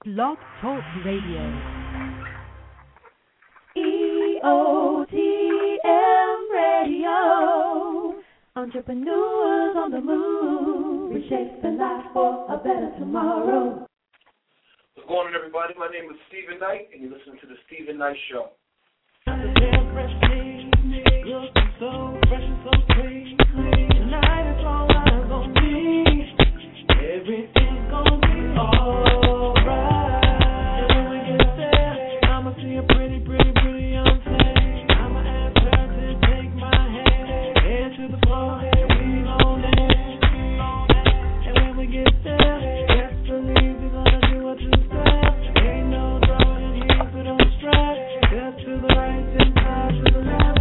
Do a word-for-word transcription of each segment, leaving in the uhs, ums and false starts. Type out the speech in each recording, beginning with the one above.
Blog Talk Radio. E O T M Radio. Entrepreneurs on the move. Reshaping life for a better tomorrow. What's going on, everybody? My name is Stephen Knight, and you're listening to The Stephen Knight Show. So fresh and so clean. Tonight it's all eyes on me. Everything's gonna be alright. When we get there, I'ma see a pretty, pretty, pretty young thing. I'ma ask her to take my hand, head to the floor, and we gon' dance. And when we get there, best believe we're gonna do what you said. Ain't no drama in here, so don't stress. Step to the right, then side to the left.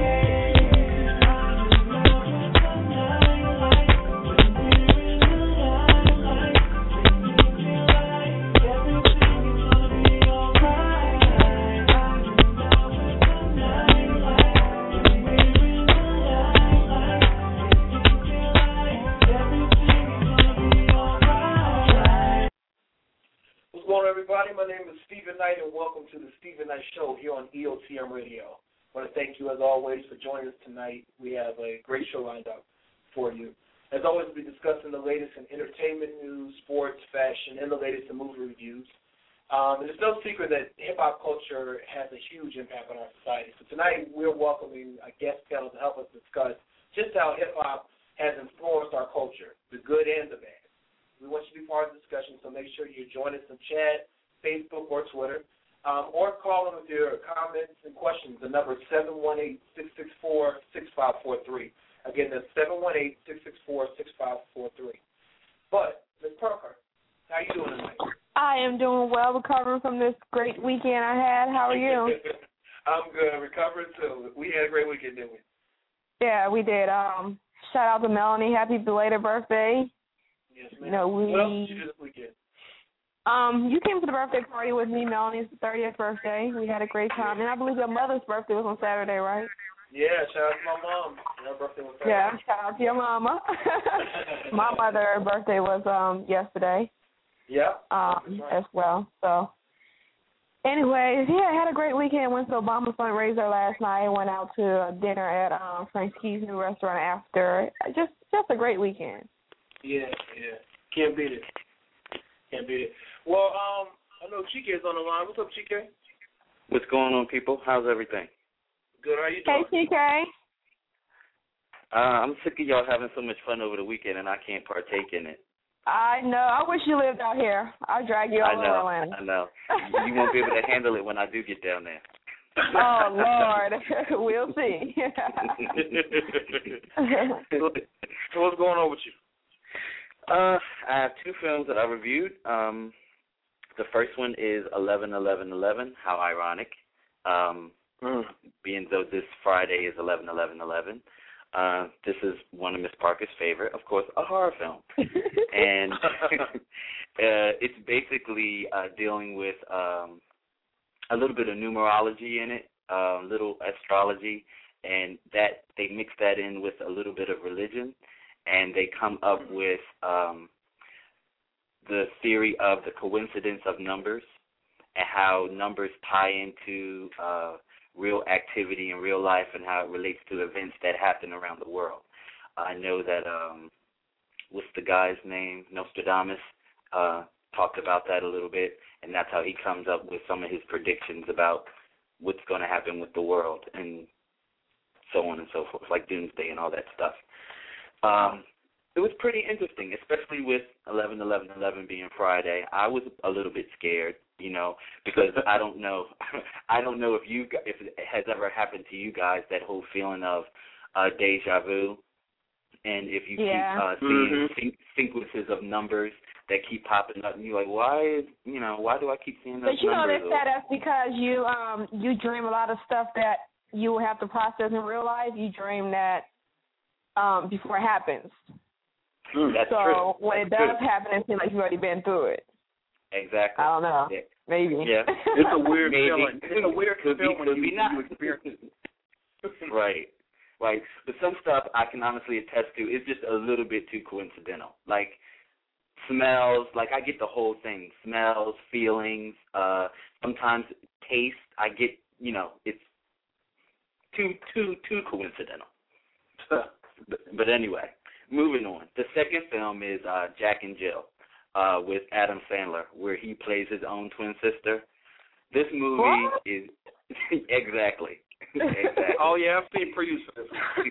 Everybody, my name is Stephen Knight, and welcome to the Stephen Knight Show here on E O T M Radio. I want to thank you, as always, for joining us tonight. We have a great show lined up for you. As always, we'll be discussing the latest in entertainment news, sports, fashion, and the latest in movie reviews. Um, and it's no secret that hip-hop culture has a huge impact on our society. So tonight, we're welcoming a guest panel to help us discuss just how hip-hop has influenced our culture, the good and the bad. We want you to be part of the discussion, so make sure you join us in chat, Facebook, or Twitter, um, or call in with your comments and questions. The number is seven one eight, six six four, six five four three. Again, that's seven one eight, six six four, six five four three. But, Miz Parker, how you doing tonight? I am doing well, recovering from this great weekend I had. How are you? I'm good, recovering too. We had a great weekend, didn't we? Yeah, we did. Um, shout out to Melanie. Happy belated birthday. Yes, ma'am. You know, we, what else did you do this weekend? Um, you came to the birthday party with me, Melanie's thirtieth birthday. We had a great time. And I believe your mother's birthday was on Saturday, right? Yeah, shout out to my mom. Her birthday was Saturday. Yeah, shout out to your mama. My mother's birthday was um yesterday. Yeah. Um, right. as well. So, anyways, yeah, I had a great weekend. Went to Obama's fundraiser last night. Went out to a dinner at um Frank Ski's new restaurant after. Just, just a great weekend. Yeah, yeah. Can't beat it. Can't beat it. Well, um, I know Chike's on the line. What's up, Chike? What's going on, people? How's everything? Good. How you doing? Hey, Chike. Uh, I'm sick of y'all having so much fun over the weekend, and I can't partake in it. I know. I wish you lived out here. I'll drag you all I know. over Atlanta. I know. You won't be able to handle it when I do get down there. Oh, Lord. We'll see. So what's going on with you? Uh, I have two films that I reviewed. Um, the first one is eleven eleven eleven. How ironic. Um, mm. Being though this Friday is eleven eleven eleven. Uh, this is one of Miss Parker's favorite, of course, a horror film. And uh, it's basically uh, dealing with um, a little bit of numerology in it, a uh, little astrology, and that they mix that in with a little bit of religion. And they come up with um, the theory of the coincidence of numbers and how numbers tie into uh, real activity in real life and how it relates to events that happen around the world. I know that, um, what's the guy's name, Nostradamus, uh, talked about that a little bit, and that's how he comes up with some of his predictions about what's going to happen with the world and so on and so forth, like doomsday and all that stuff. Um, it was pretty interesting, especially with eleven eleven eleven being Friday. I was a little bit scared, you know, because I don't know, I don't know if you if it has ever happened to you guys, that whole feeling of uh, deja vu, and if you yeah. keep uh, seeing mm-hmm. se- sequences of numbers that keep popping up, and you're like, why is you know why do I keep seeing those numbers? But you numbers? know, they said that's because you um you dream a lot of stuff that you will have to process in real life. You dream that. Um, before it happens. Mm, that's so true. when that's it does true. happen, it seems like you've already been through it. Exactly. I don't know. Yeah. Maybe. Yeah. It's a weird Maybe. feeling. It's a weird could feeling be, when you, be not. you experience it. Right. Right. But some stuff I can honestly attest to is just a little bit too coincidental. Like, smells. Like, I get the whole thing. Smells, feelings, uh, sometimes taste. I get, you know, it's too, too, too coincidental. but, but anyway, moving on. The second film is uh, Jack and Jill uh, with Adam Sandler, where he plays his own twin sister. This movie what? is exactly. exactly. Oh yeah, I've seen previews for this.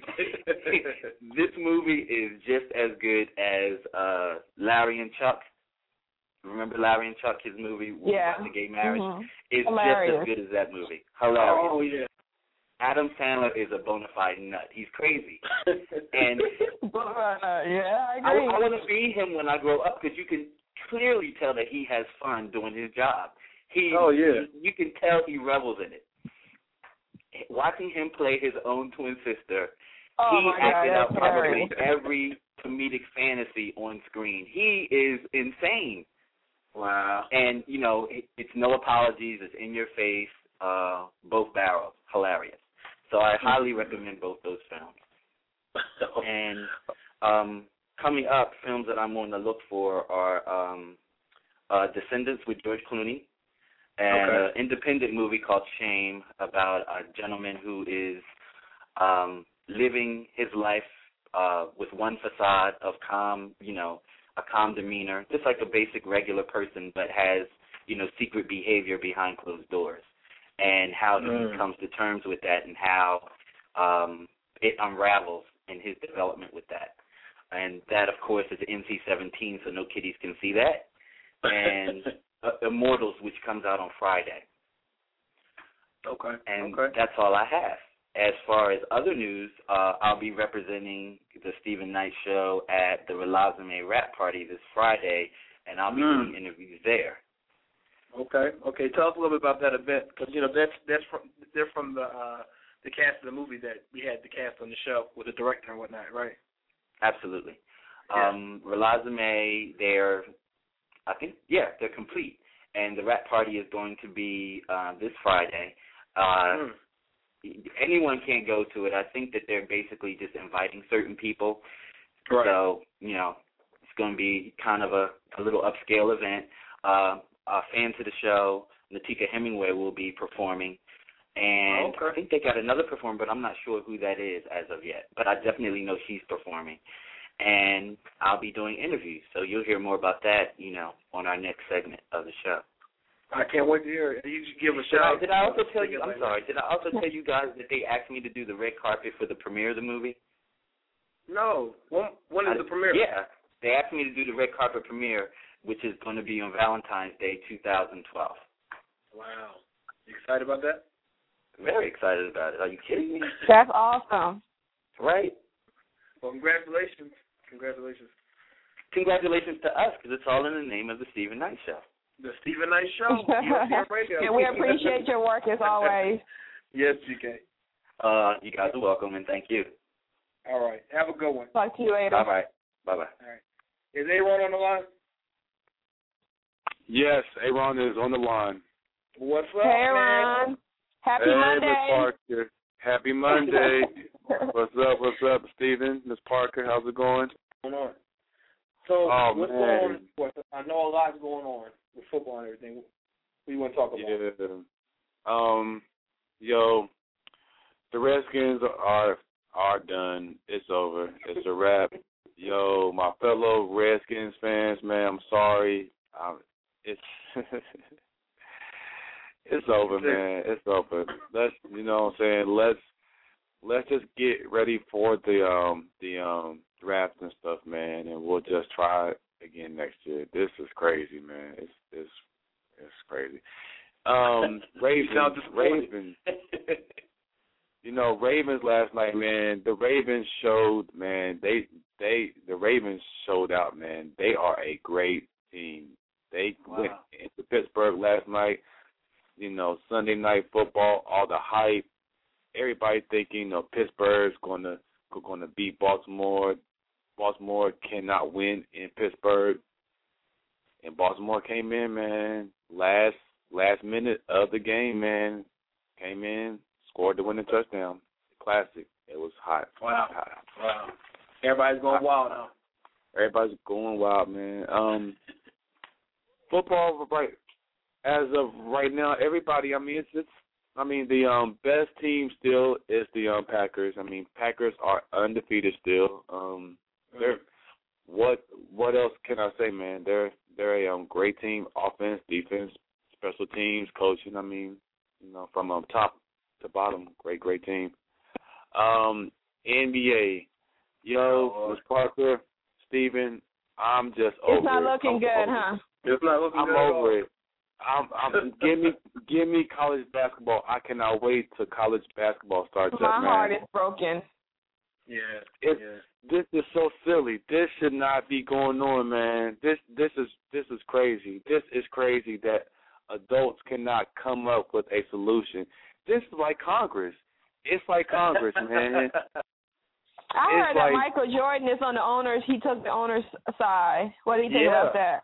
This movie is just as good as uh, Larry and Chuck. Remember Larry and Chuck, his movie yeah. about the gay marriage? Mm-hmm. It's Hilarious. just as good as that movie. Hilarious. Oh yeah. Adam Sandler is a bona fide nut. He's crazy. And uh, yeah, I I, agree. I want to be him when I grow up because you can clearly tell that he has fun doing his job. He, oh yeah. He, you can tell he revels in it. Watching him play his own twin sister, oh he my acted God, out probably hilarious. every comedic fantasy on screen. He is insane. Wow. And, you know, it, it's no apologies. It's in your face. Uh, both barrels. Hilarious. So I highly recommend both those films. And um, coming up, films that I'm on the look for are um, uh, Descendants with George Clooney, and okay. an independent movie called Shame about a gentleman who is um, living his life uh, with one facade of calm, you know, a calm demeanor, just like a basic regular person, but has, you know, secret behavior behind closed doors, and how mm. he comes to terms with that and how um, it unravels in his development with that. And that, of course, is N C seventeen, so no kiddies can see that. And uh, Immortals, which comes out on Friday. Okay. And okay. that's all I have. As far as other news, uh, I'll be representing the Stephen Knight Show at the Relazame Rap Party this Friday, and I'll be mm. doing interviews there. Okay. Okay. Tell us a little bit about that event, because you know that's that's from they're from the uh, the cast of the movie that we had the cast on the show with the director and whatnot, right? Absolutely. Yeah. Um, Relazame, they're, I think, yeah, they're complete, and the rap party is going to be uh, this Friday. Uh, mm. Anyone can't go to it. I think that they're basically just inviting certain people. Right. So, you know, it's going to be kind of a, a little upscale event. Uh, uh, fans of the show, Natika Hemingway, will be performing. And okay. I think they got another performer, but I'm not sure who that is as of yet. But I definitely know she's performing. And I'll be doing interviews. So you'll hear more about that, you know, on our next segment of the show. I can't wait to hear it. You should give a Did shout I, out. did I also tell you, I'm sorry, did I also tell you guys that they asked me to do the red carpet for the premiere of the movie? No. When, when is I, the premiere? Yeah. They asked me to do the red carpet premiere, which is going to be on Valentine's Day two thousand twelve. Wow. You excited about that? Very excited about it. Are you kidding me? That's awesome. Right. Well, congratulations. Congratulations. Congratulations to us, because it's all in the name of the Stephen Knight Show. The Stephen Knight Show. Radio. And we appreciate your work as always. Yes, G K. Uh, you guys are welcome, and thank you. All right. Have a good one. Talk to you later. All right. Bye-bye. All right. Is Aaron on the line? Yes, Aaron is on the line. What's up, Hey, man? Ron. Happy hey, Monday. Miss Parker. Happy Monday. What's up? What's up, Stephen? Miss Parker, how's it going? What's going on? So, Oh, what's man. going on? What, I know a lot's going on with football and everything. What do you want to talk about? Yeah. Um, yo, the Redskins are are done. It's over. It's a wrap. Yo, my fellow Redskins fans, man, I'm sorry. I'm, it's it's over, man. It's over. Let's, you know what I'm saying, let's let's just get ready for the um the um draft and stuff, man, and we'll just try it again next year. This is crazy, man. It's it's it's crazy. Um Ravens Ravens You know, Ravens last night, man, the Ravens showed, man, they they the Ravens showed out, man. They are a great team. They Wow. went into Pittsburgh last night, you know, Sunday night football, all the hype, everybody thinking, you know, Pittsburgh's gonna gonna beat Baltimore. Baltimore cannot win in Pittsburgh. And Baltimore came in, man, last last minute of the game, man. Came in, scored the winning touchdown. Classic. It was hot. Wow. Hot. Wow. Everybody's going wild now. Everybody's going wild, man. Um, football, right? As of right now, everybody. I mean, it's it's. I mean, the um best team still is the um Packers. I mean, Packers are undefeated still. Um, they're what what else can I say, man? They're they're a um, great team, offense, defense, special teams, coaching. I mean, you know, from um, top to bottom, great great team. Um, N B A, yo, Miz Parker, Steven, I'm just over it. It's not looking I'm good, over huh? it. It's not looking I'm good. over it. I'm, I'm, give me, give me college basketball. I cannot wait till college basketball starts My up, man. heart is broken. Yeah, It's, yeah. This is so silly. This should not be going on, man. This, this is, this is crazy. This is crazy that adults cannot come up with a solution. This is like Congress. It's like Congress, man. I It's heard like- that Michael Jordan is on the owners. He took the owners' side. What do you think Yeah. about that?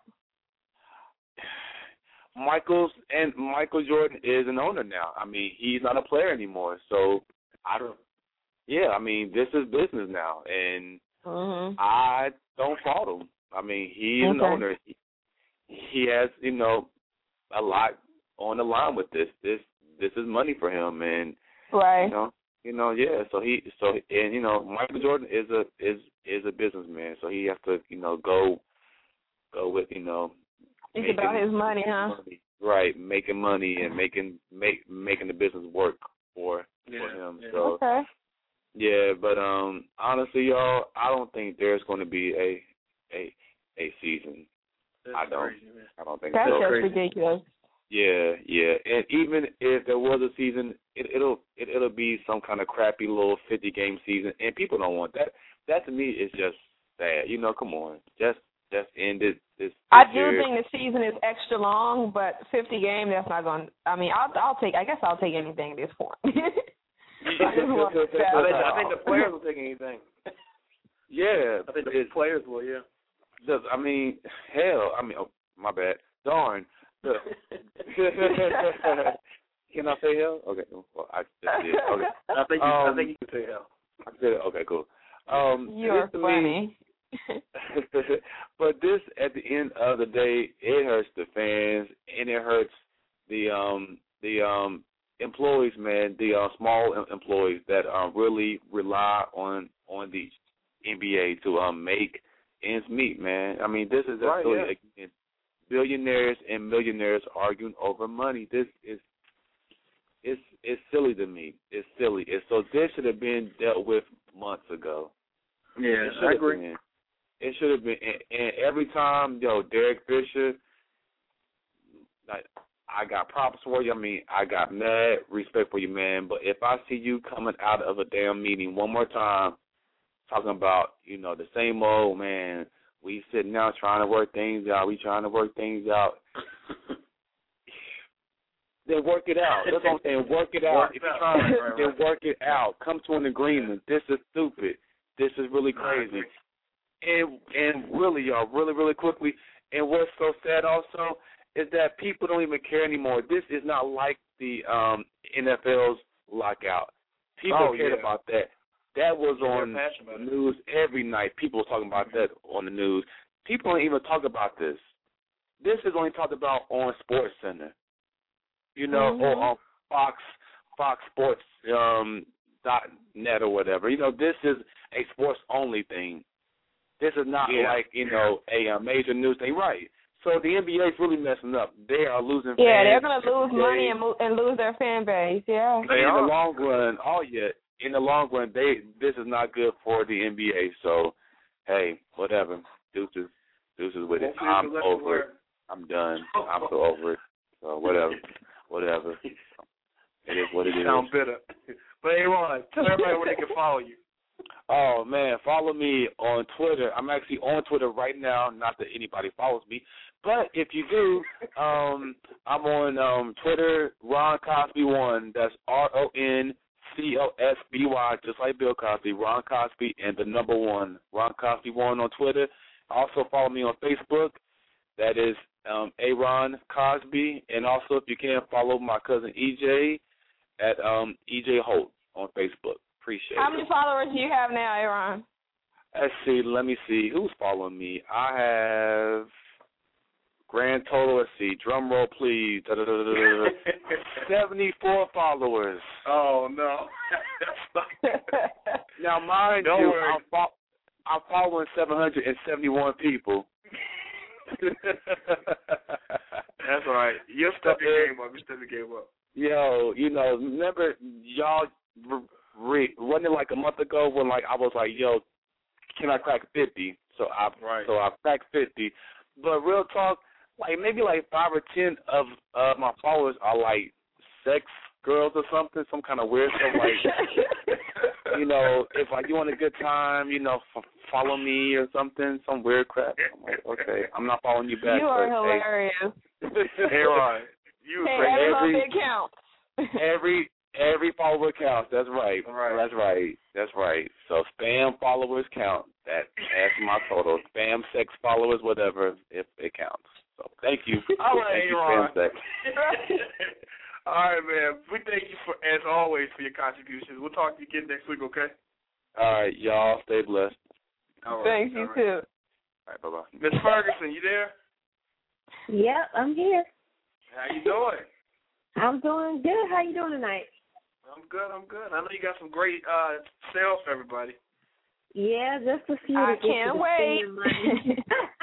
Michael's and Michael Jordan is an owner now. I mean, he's not a player anymore. So I don't. Yeah, I mean, this is business now, and Mm-hmm. I don't fault him. I mean, he's an Okay. owner. He, he has, you know, a lot on the line with this. This this is money for him, and Right. you know, you know, yeah. So he, so and you know, Michael Jordan is a is is a businessman. So he has to, you know, go go with, you know. It's about his money, huh? Money. Right, making money and making make making the business work for Yeah, for him. yeah. So Okay. yeah, but um, honestly, y'all, I don't think there's going to be a a a season. That's I don't. crazy, man. I don't think That's so. just crazy. ridiculous. Yeah, yeah, and even if there was a season, it, it'll it, it'll be some kind of crappy little fifty game season, and people don't want that. That to me is just sad. You know, come on, just just end it. This, this I do year. think the season is extra long, but fifty games, that's not going to – I mean, I'll, I'll take – I guess I'll take anything at this point. I just want to I think, I think the players will take anything. Yeah, I think the it, players will, yeah. just, I mean, hell, I mean, oh, my bad, darn. Look. Can I say hell? Okay, well, I just did. Okay, I think you, I Um, think you can say hell. I said it. Okay, cool. Um, You're this to funny. Me, but this, at the end of the day, it hurts the fans and it hurts the um the um employees, man, the uh, small em- employees that um really rely on on the N B A to um make ends meet, man. I mean, this is Right, really yeah. again, billionaires and millionaires arguing over money. This is it's it's silly to me. It's silly. It's, so this should have been dealt with months ago. Yeah, It should I have agree. been. It should have been. And, and every time, yo, Derek Fisher, like, I got props for you. I mean, I got mad respect for you, man. But if I see you coming out of a damn meeting one more time talking about, you know, the same old, man, we sitting down trying to work things out. We trying to work things out. Then work it out. That's what I'm saying. Work it out. Work If it you're out. trying, Right, right, then right. work it out. Come to an agreement. This is stupid. This is really I crazy. agree. And and really, y'all, really, really quickly, and what's so sad also is that people don't even care anymore. This is not like the um, N F L's lockout. People Oh, cared yeah. about that. That was They're on passionate the about it. news every night. People were talking about that on the news. People don't even talk about this. This is only talked about on Sports Center, you know, Mhm. or on Fox, Fox Sports um, dot net or whatever. You know, this is a sports only thing. This is not Yeah. like, you know, a, a major news thing, right? So the N B A is really messing up. They are losing. Yeah, fans they're going to lose every money day. and, mo- and lose their fan base, yeah. They in are. the long run, oh yeah, in the long run, they this is not good for the N B A. So, hey, whatever, deuces, deuces with it. Hopefully it's I'm a lesson over it. learned. I'm done. I'm so over it. So whatever, whatever. It is what it You is. sound bitter. But hey, Ron, tell everybody where they can follow you. Oh man, follow me on Twitter. I'm actually on Twitter right now. Not that anybody follows me, but if you do, um, I'm on um, Twitter, Ron Cosby one. That's R O N C O S B Y, just like Bill Cosby. Ron Cosby and the number one, Ron Cosby one on Twitter. Also follow me on Facebook. That is um, Aaron Cosby, and also if you can follow my cousin E J at um, E J Holt on Facebook. Appreciate How it. many followers do you have now, Aaron? Let's see. Let me see. Who's following me? I have grand total. Let's see. Drum roll, please. seventy-four followers. Oh no. Now, mind Don't you, worry. I'm, fo- I'm following seven hundred seventy-one people. That's all right. You'll step your game up. You step your game up. Yo, you know, remember y'all? Re- wasn't it like a month ago when like I was like, yo, can I crack fifty? So I right. so I cracked fifty. But real talk, like maybe like five or ten of uh, my followers are like sex girls or something, some kind of weird stuff like, you know, if like you want a good time, you know, f- follow me or something, some weird crap. I'm like, okay, I'm not following you back. You are but, hilarious. Hey, hey, Ron, you Hey, crazy. every every- little bit counts. every every follower counts. That's right. Right. That's right. That's right. So spam followers count. That that's my total. Spam sex followers, whatever, if it counts. So thank you. All right, thank you, Ron. spam sex. All right, man. We thank you for, as always, for your contributions. We'll talk to you again next week, okay? All right, y'all stay blessed. All right. Thanks, you All right. too. All right, bye bye. Miss Ferguson, you there? Yep, I'm here. How you doing? I'm doing good. How you doing tonight? I'm good. I'm good. I know you got some great uh, sales for everybody. Yeah, just a few. I to get can't to the wait. spending money.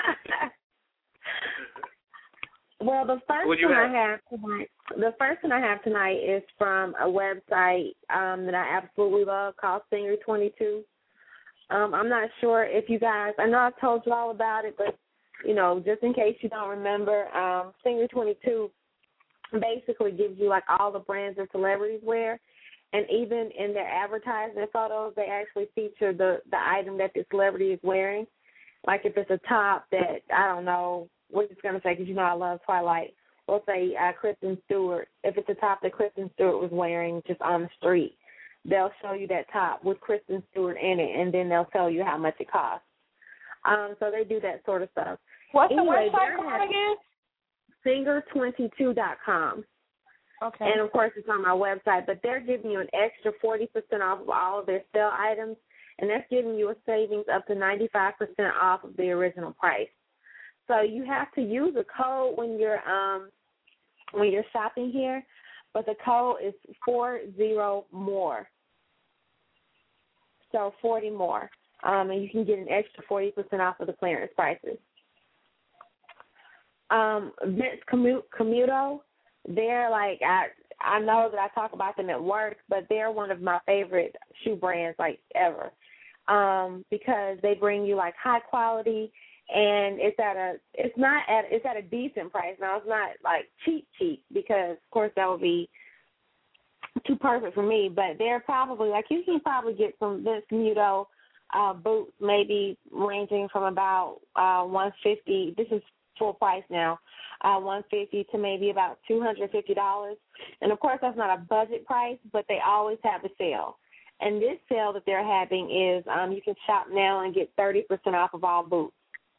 Well, the first What do you one have? I have tonight, the first one I have tonight is from a website um, that I absolutely love called Singer twenty-two. Um, I'm not sure if you guys, I know I've told you all about it, but you know, just in case you don't remember, um, Singer twenty-two basically gives you like all the brands that celebrities wear, and even in their advertisement photos, they actually feature the the item that the celebrity is wearing. Like if it's a top that I don't know. We're just going to say, because you know I love Twilight, we'll say uh, Kristen Stewart. If it's a top that Kristen Stewart was wearing just on the street, they'll show you that top with Kristen Stewart in it, and then they'll tell you how much it costs. Um, so they do that sort of stuff. What's Anyway, the website they're called again? singer twenty-two dot com. Okay. And, of course, it's on my website, but they're giving you an extra forty percent off of all of their sale items, and that's giving you a savings up to ninety-five percent off of the original price. So you have to use a code when you're um, when you're shopping here, but the code is four zero more. So forty more, um, and you can get an extra forty percent off of the clearance prices. Um, Vince Commu- Commuto, they're like I I know that I talk about them at work, but they're one of my favorite shoe brands like ever, um, because they bring you like high quality. And it's at a, it's not at, it's at a decent price. Now it's not like cheap, cheap because of course that would be too perfect for me. But they're probably like you can probably get some Vince Commuto uh, boots, maybe ranging from about uh, one fifty. This is full price now, uh, one fifty to maybe about two hundred fifty dollars. And of course that's not a budget price, but they always have a sale. And this sale that they're having is um, you can shop now and get thirty percent off of all boots.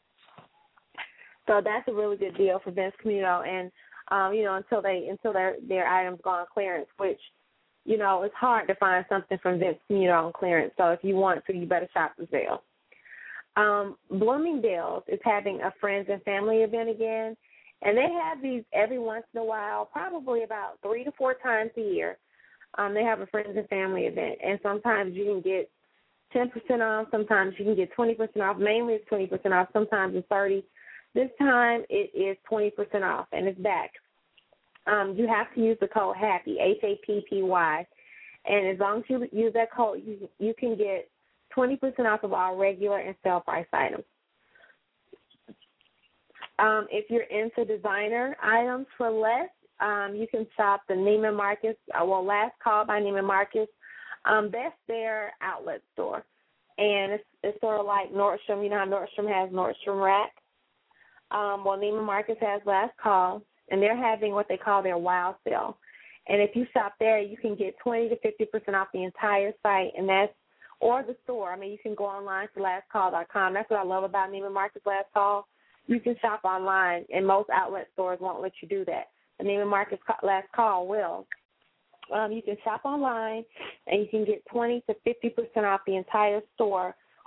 So that's a really good deal for Vince Commuto, and um, you know until they until their their items go on clearance, which you know it's hard to find something from Vince Commuto on clearance. So if you want to, you better shop the sale. Um, Bloomingdale's is having a friends and family event again, and they have these every once in a while, probably about three to four times a year. Um, they have a friends and family event, and sometimes you can get ten percent off, sometimes you can get twenty percent off. Mainly it's twenty percent off, sometimes it's thirty percent. This time it is twenty percent off, and it's back. Um, you have to use the code HAPPY, H A P P Y, and as long as you use that code, you, you can get twenty percent off of all regular and sale price items. Um, if you're into designer items for less, um, you can shop the Neiman Marcus, uh, well, Last Call by Neiman Marcus. Um, that's their outlet store, and it's, it's sort of like Nordstrom. You know how Nordstrom has Nordstrom Rack? Um, well, Neiman Marcus has Last Call, and they're having what they call their Wow Sale. And if you shop there, you can get twenty to fifty percent off the entire site, and that's or the store. I mean, you can go online to last call dot com. That's what I love about Neiman Marcus Last Call. You can shop online, and most outlet stores won't let you do that. The Neiman Marcus Last Call will. Um, you can shop online, and you can get twenty to fifty percent off the entire store,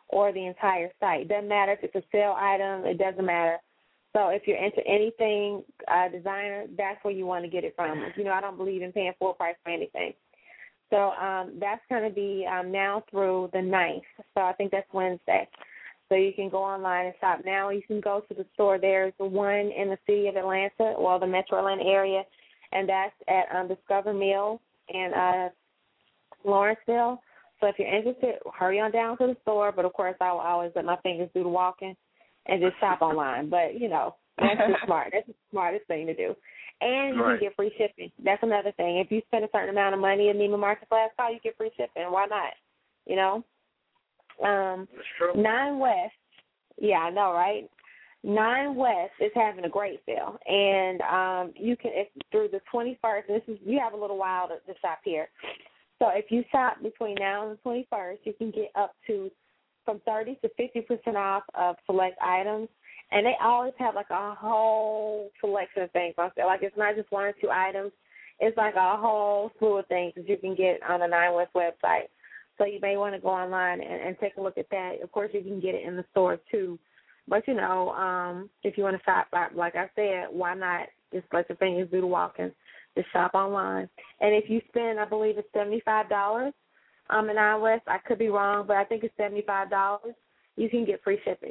or the entire site. It doesn't matter if it's a sale item. It doesn't matter. So if you're into anything uh, designer, that's where you want to get it from. You know, I don't believe in paying full price for anything. So um, that's going to be um, now through the ninth. So I think that's Wednesday. So you can go online and shop now. You can go to the store. There's one in the city of Atlanta, well, the Metro Atlanta area, and that's at um, Discover Mill in uh, Lawrenceville. So if you're interested, hurry on down to the store. But, of course, I will always let my fingers do the walking and just shop online. But, you know, that's just smart. That's the smartest thing to do. And you right. can get free shipping. That's another thing. If you spend a certain amount of money in Neiman Marcus last call, you get free shipping. Why not? You know? Um, That's true. Nine West, yeah, I know, right? Nine West is having a great sale. And um, you can, it's through the twenty-first, and this is, you have a little while to, to shop here. So if you shop between now and the twenty-first, you can get up to from thirty to fifty percent off of select items. And they always have, like, a whole selection of things on sale. Like, it's not just one or two items. It's like a whole slew of things that you can get on the Nine West website. So you may want to go online and, and take a look at that. Of course, you can get it in the store, too. But, you know, um, if you want to shop, like I said, why not just let your fingers do the walking, just shop online. And if you spend, I believe it's seventy-five dollars um, in Nine West, I could be wrong, but I think it's seventy-five dollars, you can get free shipping.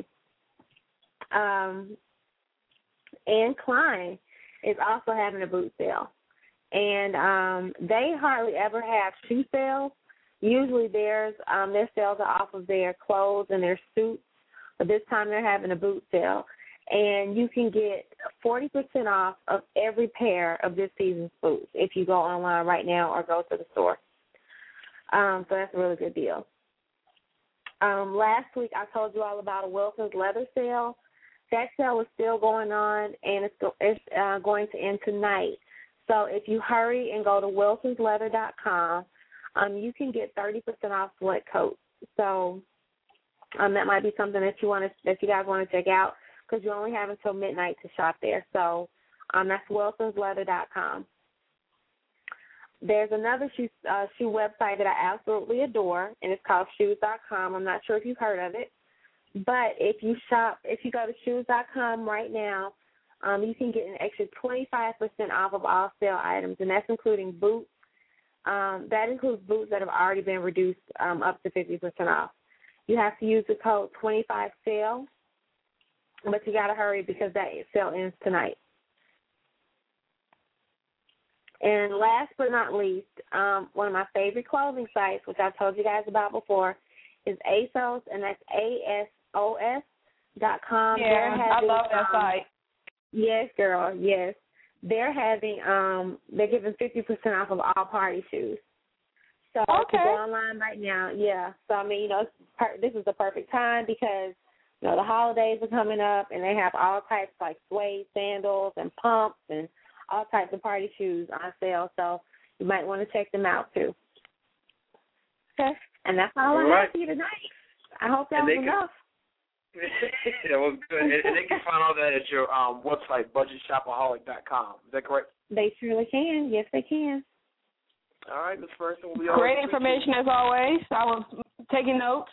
Um, and Klein is also having a boot sale. And um, they hardly ever have shoe sales. Usually theirs, um, their sales are off of their clothes and their suits. But this time they're having a boot sale. And you can get forty percent off of every pair of this season's boots if you go online right now or go to the store. Um, so that's a really good deal. Um, last week I told you all about a Wilson's leather sale. That sale is still going on, and it's, go, it's uh, going to end tonight. So if you hurry and go to wilsons leather dot com, um, you can get thirty percent off select coats. So um, that might be something that you want to, that you guys want to check out, because you only have until midnight to shop there. So um, that's wilsons leather dot com. There's another shoe, uh, shoe website that I absolutely adore, and it's called shoes dot com. I'm not sure if you've heard of it. But if you shop, if you go to shoes dot com right now, um, you can get an extra twenty-five percent off of all sale items, and that's including boots. Um, that includes boots that have already been reduced um, up to fifty percent off. You have to use the code twenty-five sale, but you got to hurry because that sale ends tonight. And last but not least, um, one of my favorite clothing sites, which I've told you guys about before, is ASOS, and that's A S O S dot com. Yeah, having, I love that um, site. Yes, girl, yes. They're having, um, they're giving fifty percent off of all party shoes. So okay. if you go online right now, yeah. So, I mean, you know, per- this is the perfect time because, you know, the holidays are coming up, and they have all types like suede sandals and pumps and all types of party shoes on sale. So you might want to check them out, too. Okay. And that's all, all I right. have for you tonight. I hope that was enough. That was good. And, and they can find all that at your um, website, budget shopaholic dot com. Is that correct? They surely can. Yes, they can. All right, Miz Ferguson. We'll be Great information as always. I was taking notes.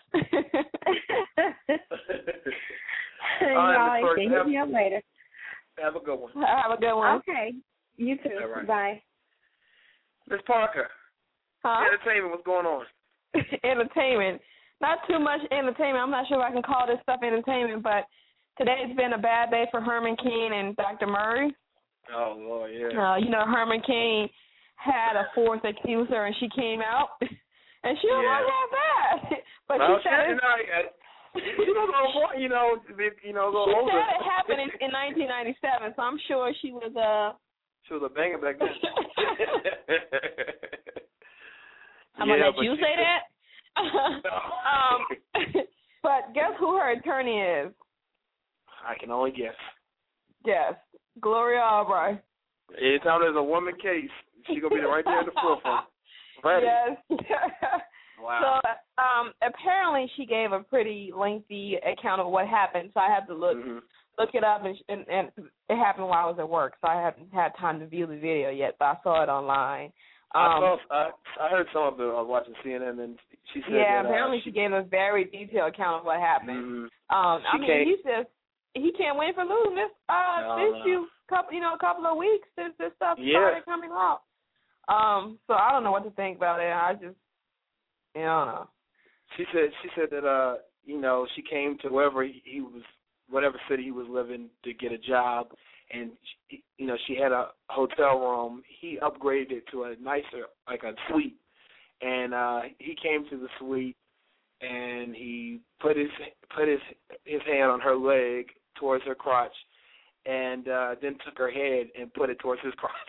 All right, Miz Ferguson. Hit me up later. Have a good one. Have a good one. Okay. You too. All right. Bye. Miz Parker. Huh? Entertainment, what's going on? Entertainment. Not too much entertainment. I'm not sure if I can call this stuff entertainment, but today's been a bad day for Herman Cain and Doctor Murray. Oh, Lord, yeah. Uh, you know, Herman Cain had a fourth accuser, and she came out, and she was yeah. not that bad. But well, she said you know, you know, go, you know, you know, go she older. said it happened in, in nineteen ninety-seven, so I'm sure she was uh. She was a banger back then. I'm gonna yeah, let you say that. um, but guess who her attorney is? I can only guess. Yes, Gloria Albright. Anytime there's a woman case, she's gonna be right there in the forefront. Ready. Yes. Wow. So um, apparently she gave a pretty lengthy account of what happened, so I had to look mm-hmm. look it up, and, and, and it happened while I was at work, so I haven't had time to view the video yet, but I saw it online. I saw. I, I heard some of it. I was watching C N N, and she said. Yeah, that, apparently uh, she, she gave a very detailed account of what happened. Mm-hmm. Um, I she mean, can't, he says he can't win for losing this. Uh, no, this no. few couple, you know, a couple of weeks since this stuff Yeah. started coming out. Um, so I don't know what to think about it. I just, you know, I don't know. She said. She said that. Uh, you know, she came to wherever he, he was, whatever city he was living, to get a job. And, she, you know, she had a hotel room. He upgraded it to a nicer, like a suite. And uh, he came to the suite, and he put his put his his hand on her leg towards her crotch, and uh, then took her head and put it towards his crotch.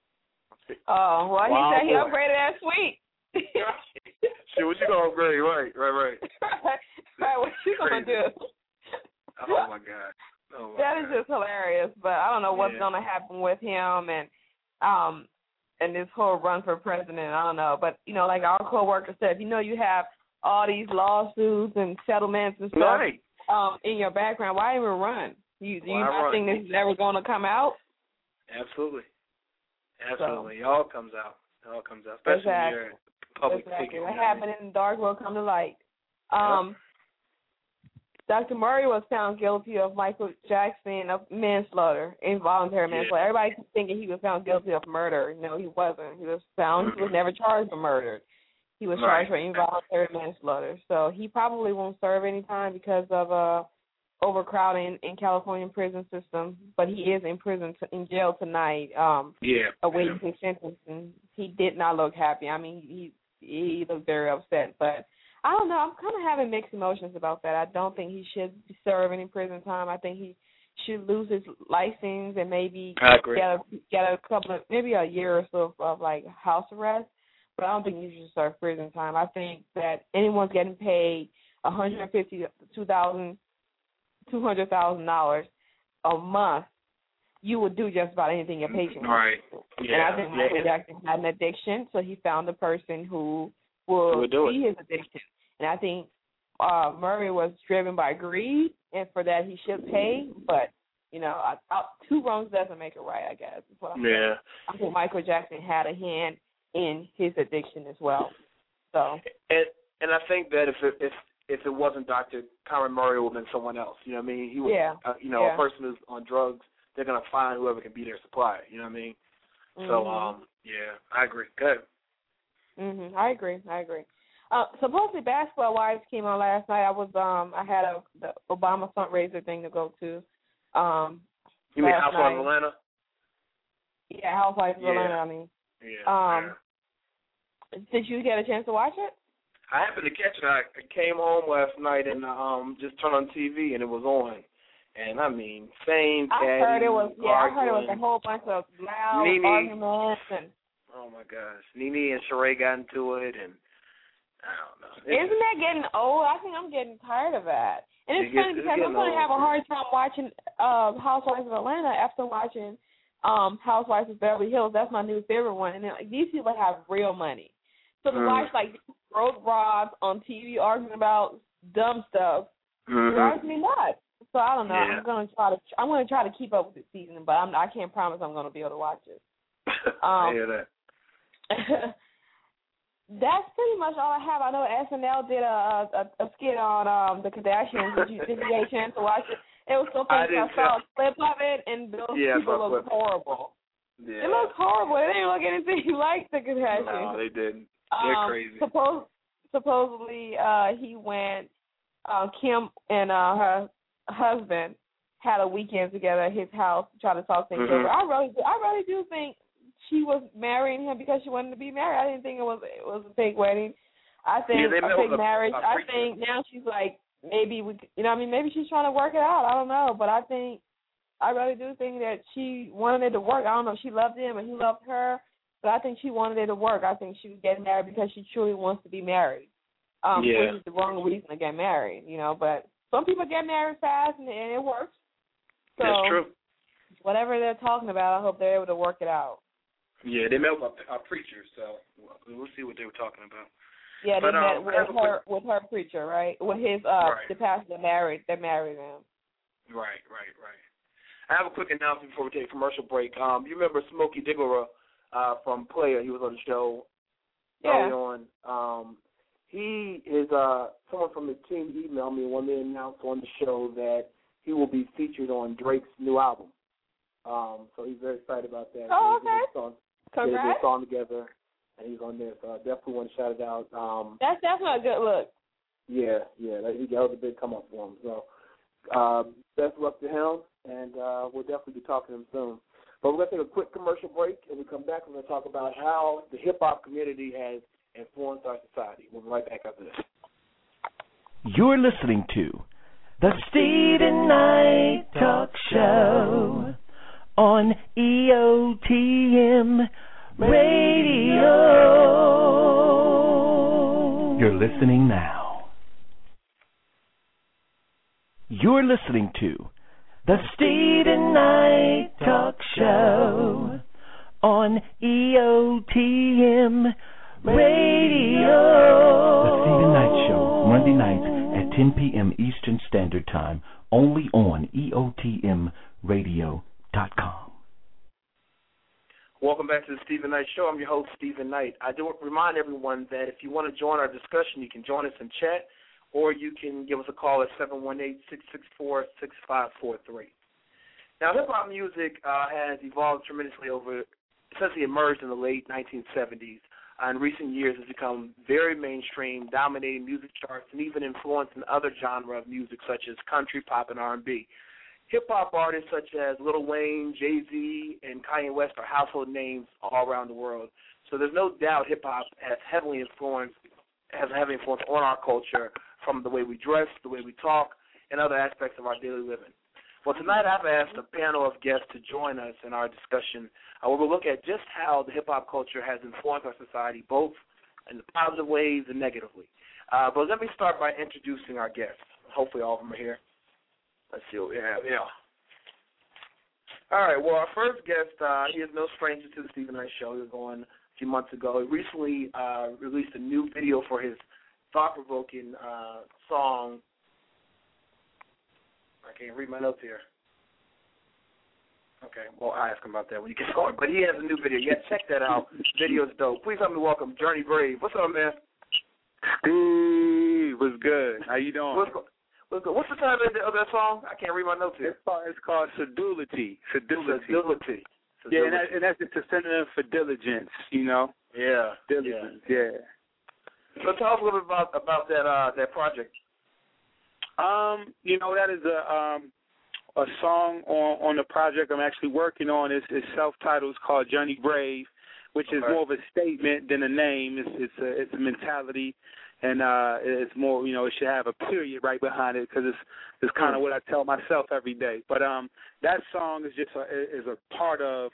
Oh, well, Wow, he said he boy. upgraded that suite. Shit, what you gonna upgrade? Right, right, right. Right, what you gonna Crazy. do? Oh my God. Oh my That God. is just hilarious, but I don't know what's Yeah. gonna happen with him and um and this whole run for president. I don't know, but you know, like our coworker said, you know, you have all these lawsuits and settlements and stuff Right. um in your background. Why even run? You do you Why not run? think this is ever gonna come out? Absolutely. Absolutely. It all comes out. It all comes out, especially Exactly. when you're a public Exactly. figure. What you know what I mean? happened in the dark will come to light. Um, Doctor Murray was found guilty of Michael Jackson of manslaughter, involuntary Yeah. manslaughter. Everybody keeps thinking he was found guilty of murder. No, he wasn't. He was found. He was never charged for murder. He was charged Right. for involuntary manslaughter. So he probably won't serve any time because of uh, overcrowding in California prison system. But he is in prison t- in jail tonight, um, Yeah. awaiting his sentence, and he did not look happy. I mean, he he looked very upset, but. I don't know. I'm kind of having mixed emotions about that. I don't think he should serve any prison time. I think he should lose his license and maybe I agree. get a get a couple of maybe a year or so of, of like house arrest. But I don't think he should serve prison time. I think that anyone's getting paid one hundred fifty to two thousand, two hundred thousand dollars a month, you would do just about anything your patient wants. Right. And Yeah. I think Michael yeah. Jackson had an addiction, so he found a person who will Who would do see his addiction. And I think uh, Murray was driven by greed, and for that he should pay. But, you know, I, I, two wrongs doesn't make it right, I guess. Is what I'm Yeah. saying. I think Michael Jackson had a hand in his addiction as well. So. And and I think that if it, if if it wasn't Doctor Cameron Murray, it would have been someone else. You know what I mean? He was, Yeah. uh, you know, Yeah. a person who's on drugs. They're gonna find whoever can be their supply. You know what I mean? Mm-hmm. So um, yeah, I agree. Good. Mhm. I agree. I agree. Uh, supposedly, Basketball Wives came on last night. I was um, I had a the Obama fundraiser thing to go to. Um, You mean last Housewives of night. Atlanta? Yeah, Housewives of Yeah. Atlanta. I mean, Yeah. um, yeah. did you get a chance to watch it? I happened to catch it. I I came home last night and um just turned on T V and it was on. And I mean, same I Caddy, heard it was yeah, I heard it was a arguing. whole bunch of loud Nene. arguments and. Oh my gosh, Nene and Sheree got into it, and I don't know. It's Isn't that getting old? I think I'm getting tired of that. And it's It gets- funny it's because I'm getting going to have a old. hard time watching uh, Housewives of Atlanta after watching um, Housewives of Beverly Hills. That's my new favorite one. And then, like, these people have real money. So to Mm. watch like broke broads on T V arguing about dumb stuff drives Mhm. me nuts. So I don't know. Yeah. I'm going to try to I'm going to try to keep up with the season, but I'm, I can't promise I'm going to be able to watch it. I Um, hear that. That's pretty much all I have. I know S N L did a a, a skit on um the Kardashians. Did you, did you get a chance to watch it? It was so I funny. I, didn't saw a see- clip of it, and those Yeah, I people saw a look clip. horrible. Yeah. It looks horrible. It didn't look anything like the No, Kardashians. they didn't. They're um, crazy. Suppose, supposedly, uh, he went. Uh, Kim and uh, her husband had a weekend together at his house to try to talk things Mhm. over. I really, do, I really do think she was marrying him because she wanted to be married. I didn't think it was it was a fake wedding. I think Yeah, they a met fake with a- marriage. a I preacher. think now she's like maybe we, you know, what I mean, maybe she's trying to work it out. I don't know, but I think I really do think that she wanted it to work. I don't know. She loved him and he loved her, but I think she wanted it to work. I think she was getting married because she truly wants to be married. Um, Yeah. which is the wrong reason to get married, you know. But some people get married fast and, and it works. So That's true. whatever they're talking about, I hope they're able to work it out. Yeah, they met with a, a preacher, so we'll see what they were talking about. Yeah, they But, met um, with I have a her with her preacher, right? With his uh Right. the pastor that married that married him. Right, right, right. I have a quick announcement before we take a commercial break. Um, you remember Smokey Diggler uh, from Player. He was on the show Yeah. early on. Um, he is uh, someone from the team emailed me when they announced on the show that he will be featured on Drake's new album. Um, so he's very excited about that. Oh, so okay. okay. They did a Congrats. song together, and he's on there. So I definitely want to shout it out. Um, That's definitely a good look. Yeah, yeah, that, that was a big come up for him. So uh, best of luck to him, and uh, we'll definitely be talking to him soon. But we're going to take a quick commercial break, and we come back, we're going to talk about how the hip-hop community has influenced our society. We'll be right back after this. You're listening to the Steven Knight Talk Show on E O T M Radio. You're listening now. You're listening to the Steven Knight Talk Show on E O T M Radio. The Steven Knight Show, Monday nights at ten p.m. Eastern Standard Time, only on E O T M radio dot com. Welcome back to the Steven Knight Show. I'm your host, Steven Knight. I do remind everyone that if you want to join our discussion, you can join us in chat, or you can give us a call at seven one eight, six six four, six five four three. Now, hip-hop music uh, has evolved tremendously over, essentially emerged in the late nineteen seventies. Uh, in recent years, has become very mainstream, dominating music charts, and even influencing other genres of music such as country, pop, and R and B. Hip-hop artists such as Lil Wayne, Jay-Z, and Kanye West are household names all around the world. So there's no doubt hip-hop has heavily influenced, has a heavy influence on our culture, from the way we dress, the way we talk, and other aspects of our daily living. Well, tonight I've asked a panel of guests to join us in our discussion uh, where we'll look at just how the hip-hop culture has influenced our society, both in the positive ways and negatively. Uh, but let me start by introducing our guests. Hopefully all of them are here. Let's see what we have. Yeah. All right, well, our first guest, uh, he is no stranger to the Steven Knight Show. He was on a few months ago. He recently uh, released a new video for his thought-provoking uh, song. I can't read my notes here. Okay, well, I'll ask him about that when you get going. But he has a new video. Yeah, check that out. Video's dope. Please help me welcome Journey Brave. What's up, man? Steve, what's good? How you doing? What's, go- what's, good? What's the title of that, of that song? I can't read my notes here. It's called, it's called Sedulity. Sedulity. Sedulity. Yeah, and, that, and that's just a synonym for diligence, you know? Yeah. Diligence, yeah. yeah. So tell us a little bit about, about that uh, that project. Um, you know, that is a um a song on, on the project I'm actually working on. It's, it's self-titled. It's called Journey Brave, which is okay. more of a statement than a name. It's it's a it's a mentality, and uh, it's more, you know, it should have a period right behind it because it's it's kind of what I tell myself every day. But um, that song is just a, is a part of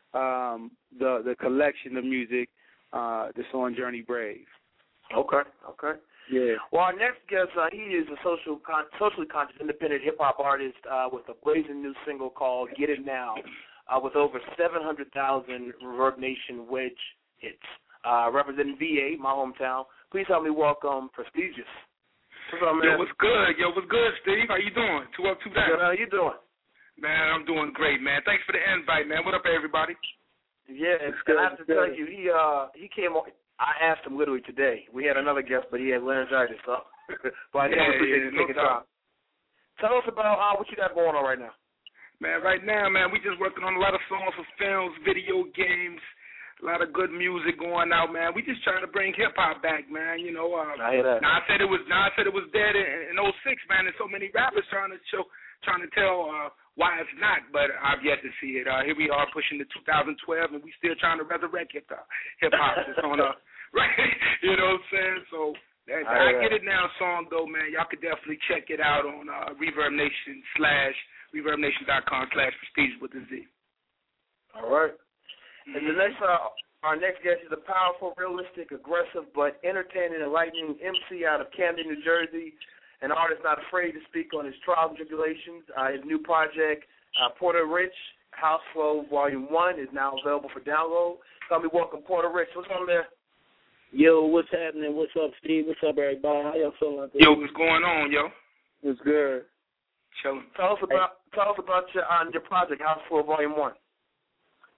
um the the collection of music uh that's on Journey Brave. Okay. Okay. Yeah. Well, our next guest, uh, he is a social, con- socially conscious, independent hip-hop artist uh, with a blazing new single called Get It Now, uh, with over seven hundred thousand Reverb Nation wedge hits. Uh, representing V A, my hometown. Please help me welcome Prestigious. What's up, man? Yo, what's good? Yo, what's good, Steve? How you doing? Two up, two down. Good. How you doing? Man, I'm doing great, man. Thanks for the invite, man. What up, everybody? Yeah, and I have to tell you, he uh he came on. I asked him literally today. We had another guest, but he had laryngitis, so. But I yeah, appreciate yeah, you no taking time. Tell us about uh, what you got going on right now. Man, right now, man, we just working on a lot of songs for films, video games, a lot of good music going out, man. We just trying to bring hip hop back, man. You know. Uh, I hear that. Now I said it was. Now I said it was dead in, in oh six, man. There's so many rappers trying to show, trying to tell uh, why it's not, but I've yet to see it. Uh, here we are pushing to two thousand twelve, and we still trying to resurrect hip hop. Hip hop is on a right. You know what I'm saying? So that, I, I Get It Now song though, man. Y'all could definitely check it out on uh, Reverb Nation slash reverb nation dot com slash prestige with a Z. All right. And the next, uh, our next guest is a powerful, realistic, aggressive, but entertaining, enlightening M C out of Camden, New Jersey. An artist not afraid to speak on his trials and tribulations. Uh, his new project, uh, Porter Rich, House Flow Volume one, is now available for download. Let me welcome Porter Rich. What's on there? Yo, what's happening? What's up, Steve? What's up, everybody? How y'all feeling out there? Yo, what's going on, yo? It's good. Chilling. Tell us about tell us about your uh, your project, House Flow Volume One. Uh,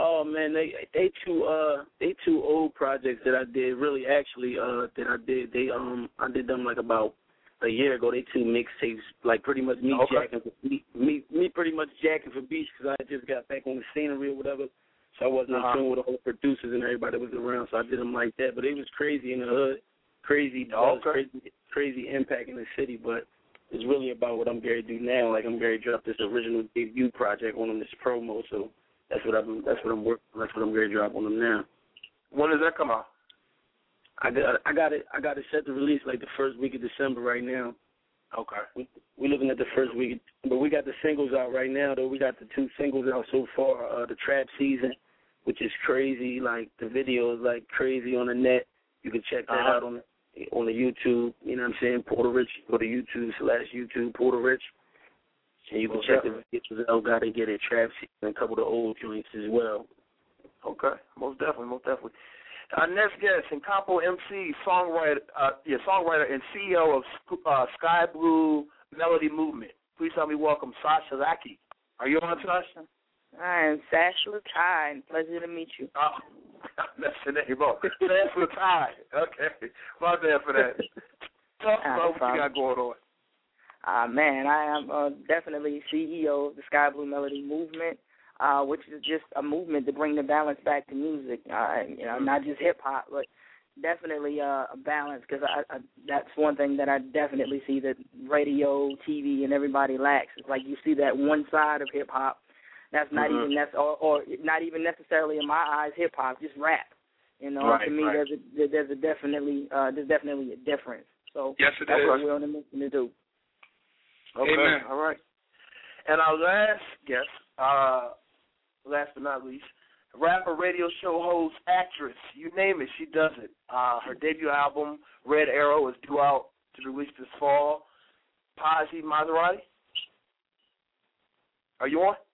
Oh man, they they two uh they two old projects that I did really actually uh that I did they um I did them like about a year ago. They two mixtapes, like pretty much me okay. jacking for me, me me pretty much jacking for beats because I just got back on the scenery or whatever, so I wasn't uh-huh. in tune with all the producers and everybody that was around, so I did them like that. But it was crazy in the hood, crazy buzz, okay. crazy crazy impact in the city, but. It's really about what I'm going to do now. Like I'm going to drop this original debut project on them, this promo. So that's what I'm. That's what I'm working. That's what I'm going to drop on them now. When does that come out? I got. I got it. I got it set to release like the first week of December right now. Okay. We we looking at the first week, but we got the singles out right now. Though we got the two singles out so far. Uh, the Trap Season, which is crazy. Like the video is like crazy on the net. You can check that uh-huh. out on the. on the YouTube, you know what I'm saying, Porter Rich, go to YouTube slash YouTube, Porter Rich, and you can Most check definitely. the videos out, Gotta Get It, Trap Season, and a couple of the old joints as well. Okay, most definitely, most definitely. Our next guest, Incompo M C, songwriter, uh, yeah, songwriter and C E O of uh, Sky Blue Melody Movement. Please help me welcome Sasha Lackey. Are you on, Sasha? I am Sasha Lakai. Pleasure to meet you. Oh, that's the name, bro. Sasha Lakai. Okay, my bad for that. Talk about what you got going on. Uh, man, I am uh, definitely C E O of the Sky Blue Melody Movement, uh, which is just a movement to bring the balance back to music. Uh, you know, not just hip hop, but definitely uh, a balance. Because I, I, that's one thing that I definitely see that radio, T V, and everybody lacks. It's like you see that one side of hip hop. That's not mm-hmm. even nec- or, or not even necessarily in my eyes hip hop, just rap. You know, right, to me, right. there's a there's a definitely uh, there's definitely a difference. So yes, it that's is. what we're on the mission to do. Okay, Amen. All right. And our last guest, uh, last but not least, rapper, radio show host, actress, you name it, she does it. Uh, her debut album, Red Arrow, is due out to be released this fall. Pazzi Maserati, are you on?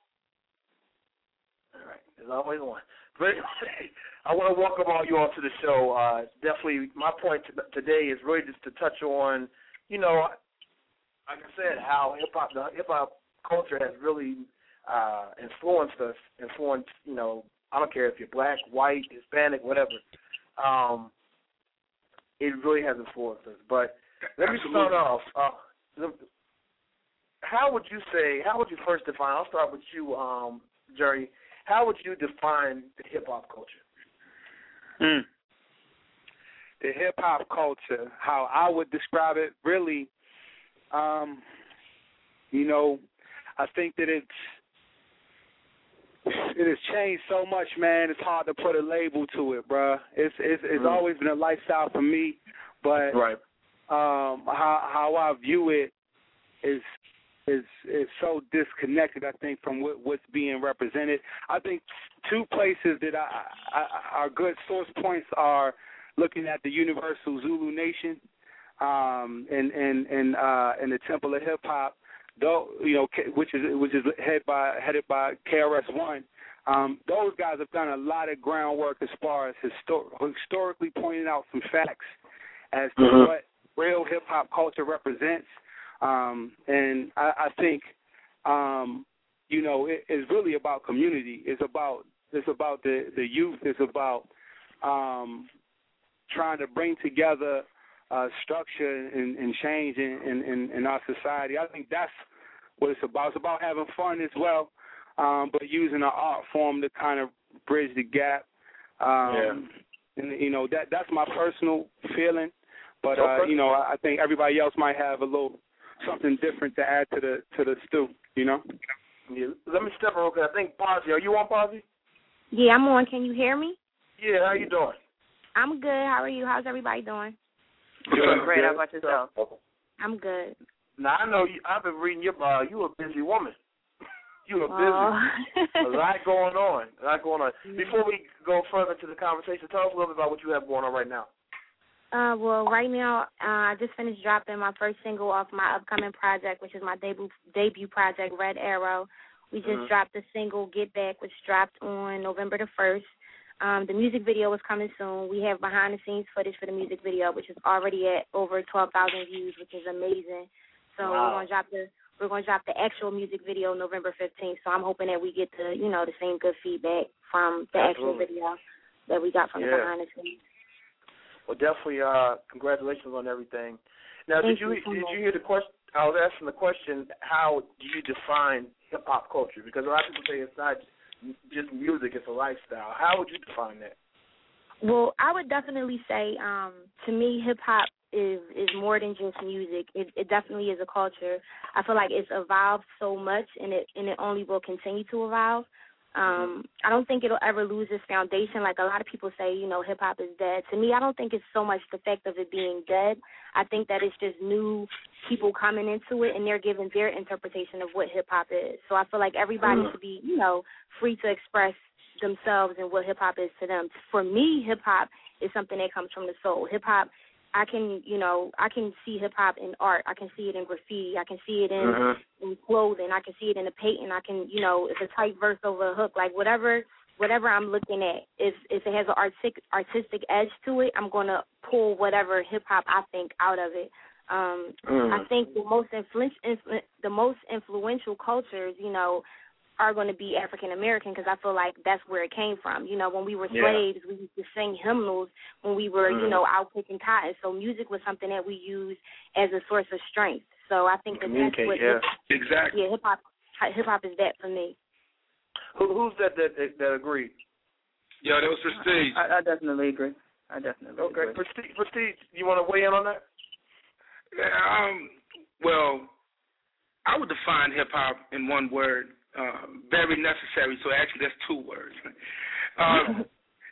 All right, there's always one. But anyway, I want to welcome all you all to the show. Uh, definitely, my point to, today is really just to touch on, you know, like I said, how hip hop, the hip hop culture has really uh, influenced us. Influenced, you know, I don't care if you're black, white, Hispanic, whatever. Um, it really has influenced us. But let me Absolutely. start off. Uh, how would you say? How would you first define? I'll start with you, um, Jerry. How would you define the hip hop culture? Mm. The hip hop culture, how I would describe it, really. Um, you know, I think that it's it has changed so much, man. It's hard to put a label to it, bruh. It's it's, it's mm. always been a lifestyle for me, but right. um, how how I view it is is is so disconnected. I think from what, what's being represented. I think two places that I, I, are good source points are looking at the Universal Zulu Nation. Um, and and and uh, and the Temple of Hip Hop, though you know, which is which is headed by headed by K R S One. Um, those guys have done a lot of groundwork as far as histor- historically pointing out some facts as to mm-hmm. what real hip hop culture represents. Um, and I, I think, um, you know, it, it's really about community. It's about it's about the, the youth. It's about um, trying to bring together. Uh, structure and, and change in, in, in our society. I think that's what it's about. It's about having fun as well, um, but using an art form to kind of bridge the gap. Um, yeah. And, you know, that that's my personal feeling. But, uh, you know, I think everybody else might have a little something different to add to the to the stew, you know? Yeah. Let me step in real quick. I think Pazzi, are you on, Pazzi? Yeah, I'm on. Can you hear me? Yeah, how you doing? I'm good. How are you? How's everybody doing? Doing great. How about yourself? I'm good. Now, I know you, I've been reading your uh, you a busy woman. You are busy. Oh. A lot going on. A lot going on. Before we go further to the conversation, tell us a little bit about what you have going on right now. Uh, well, right now, uh, I just finished dropping my first single off my upcoming project, which is my debut debut project, Red Arrow. We just mm-hmm. dropped the single, Get Back, which dropped on November the first. Um, the music video is coming soon. We have behind-the-scenes footage for the music video, which is already at over twelve thousand views, which is amazing. So wow. we're gonna drop the we're going to drop the actual music video November fifteenth. So I'm hoping that we get the, you know, the same good feedback from the Absolutely. actual video that we got from yeah. the behind the scenes. Well, definitely, uh, congratulations on everything. Now, Thank did you, you so did much. you hear the question? I was asking the question, how do you define hip hop culture? Because a lot of people say it's not just music; it's a lifestyle. How would you define that? Well, I would definitely say, um, to me, hip hop is is more than just music. It, it definitely is a culture. I feel like it's evolved so much, and it and it only will continue to evolve. Um, I don't think it'll ever lose its foundation. Like a lot of people say, you know, hip hop is dead. To me, I don't think it's so much the fact of it being dead. I think that it's just new people coming into it, and they're giving their interpretation of what hip hop is. So I feel like everybody Mm. should be, you know, free to express themselves and what hip hop is to them. For me, hip hop is something that comes from the soul. Hip hop, I can, you know, I can see hip hop in art. I can see it in graffiti. I can see it in, Mhm. in clothing. I can see it in a painting. I can, you know, it's a tight verse over a hook. Like whatever, whatever I'm looking at, if if it has an artistic artistic edge to it, I'm gonna pull whatever hip hop I think out of it. Um, Mm. I think the most influ- influ- the most influential cultures, you know, are going to be African American, because I feel like that's where it came from. You know, when we were Yeah. slaves, we used to sing hymnals when we were, you Mhm. know, out picking cotton. So music was something that we used as a source of strength. So I think that that's Communicate, what yeah. Exactly. yeah, hip hop hip hop is that for me. Who, who's that that that, that agreed? Yo, that was Prestige. I, I definitely agree. I definitely Okay, agree. Prestige, Prestige, you want to weigh in on that? Yeah, um, well, I would define hip hop in one word: uh, very necessary. So actually, that's two words. Uh,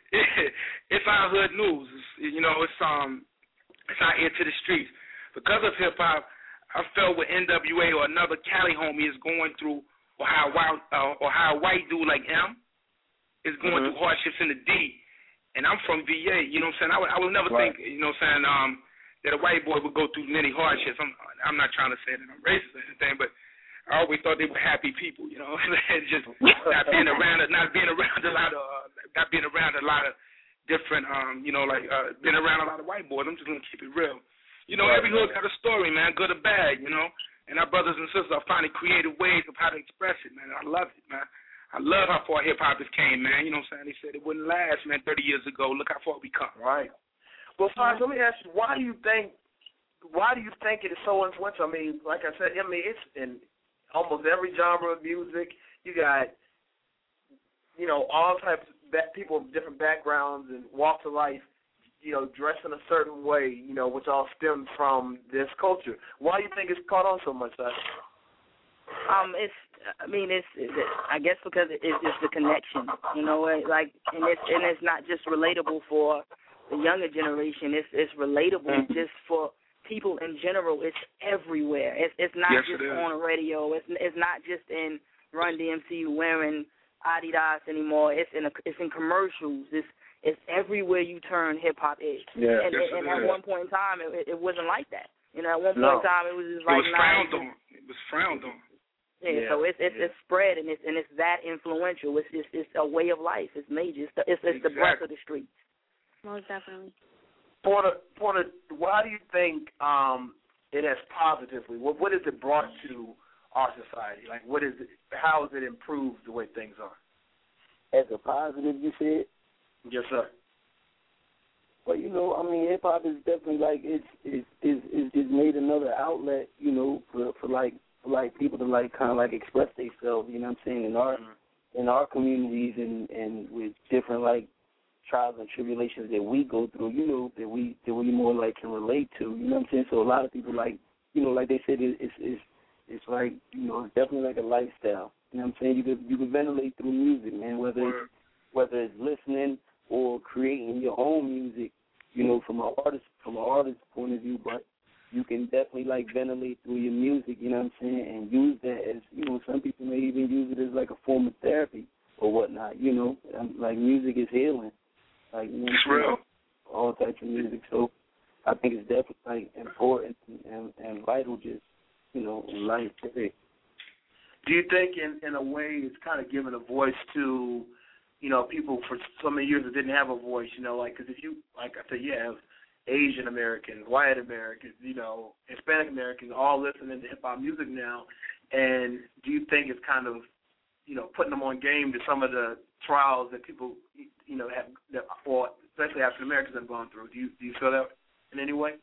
it's our hood news. It's, you know, it's um, it's our ear to the streets. Because of hip hop, I felt what N W A or another Cali homie is going through, or how white uh, or how a white dude like M is going Mhm. through hardships in the D. And I'm from V A. You know what I'm saying? I would, I would never Right. think, you know what I'm saying, um, that a white boy would go through many hardships. I'm I'm not trying to say that I'm racist or anything, but I always thought they were happy people, you know, and just not being around not being around a lot of uh, not being around a lot of different um, you know, like uh being around a lot of white boys. I'm just gonna keep it real. You know, Right, every hood right. got a story, man, good or bad, you know. And our brothers and sisters are finding creative ways of how to express it, man. I love it, man. I love how far hip hop has came, man. You know what I'm saying? They said it wouldn't last, man, thirty years ago. Look how far we come. Right. Well, Sarge, let me ask you, why do you think why do you think it is so influential? I mean, like I said, I mean, it's in almost every genre of music. You got, you know, all types of ba- people with different backgrounds and walks of life, you know, dressed in a certain way, you know, which all stems from this culture. Why do you think it's caught on so much, Sarge? Um, it's. I mean, it's. it's I guess because it, it's just the connection. You know, it, like, and it's and it's not just relatable for the younger generation. It's it's relatable Mm-hmm. just for people in general. It's everywhere. It's it's not Yes, just it is. on the radio. It's it's not just in Run D M C wearing Adidas anymore. It's in a, it's in commercials. It's it's everywhere you turn. Hip hop is. Yeah. And, Yes, and it at is. one point in time, it, it wasn't like that. You know, at one point No. in time, it was just It like was nah, frowned on. It was frowned on. yeah, Yeah, so it's it's yeah. it's spread and it's and it's that influential. It's it's, it's a way of life. It's major. It's the, it's, it's the breath of the streets. Most definitely. Porter, Porter, why do you think um, it has positively? What what has it brought to our society? Like, what is it? How has it improved the way things are? As a positive, you said? Yes, sir. Well, you know, I mean, hip hop is definitely like it's it's it's it's just made another outlet, you know, for for like for like people to like kind of like express themselves. You know what I'm saying? In our Mm-hmm. in our communities and and with different like trials and tribulations that we go through, you know, that we that we more like can relate to. You know what I'm saying? So a lot of people like, you know, like they said, it, it's it's it's like, you know, it's definitely like a lifestyle. You know what I'm saying? You could you could ventilate through music, man. Whether it's, whether it's listening or creating your own music, you know, from an artist from an artist's point of view, but you can definitely like ventilate through your music, you know what I'm saying, and use that as, you know, some people may even use it as like a form of therapy or whatnot, you know. Um, like music is healing. Like, you know, It's real. all types of music. So I think it's definitely like important and, and vital just, you know, in life today. Do you think, in in a way, it's kind of giving a voice to, you know, people for so many years that didn't have a voice? You know, like, because if you, like I said, you have Asian Americans, white Americans, you know, Hispanic Americans all listening to hip hop music now, And do you think it's kind of, you know, putting them on game to some of the trials that people, you know, have, that, or especially African Americans have gone through? Do you do you feel that in any way?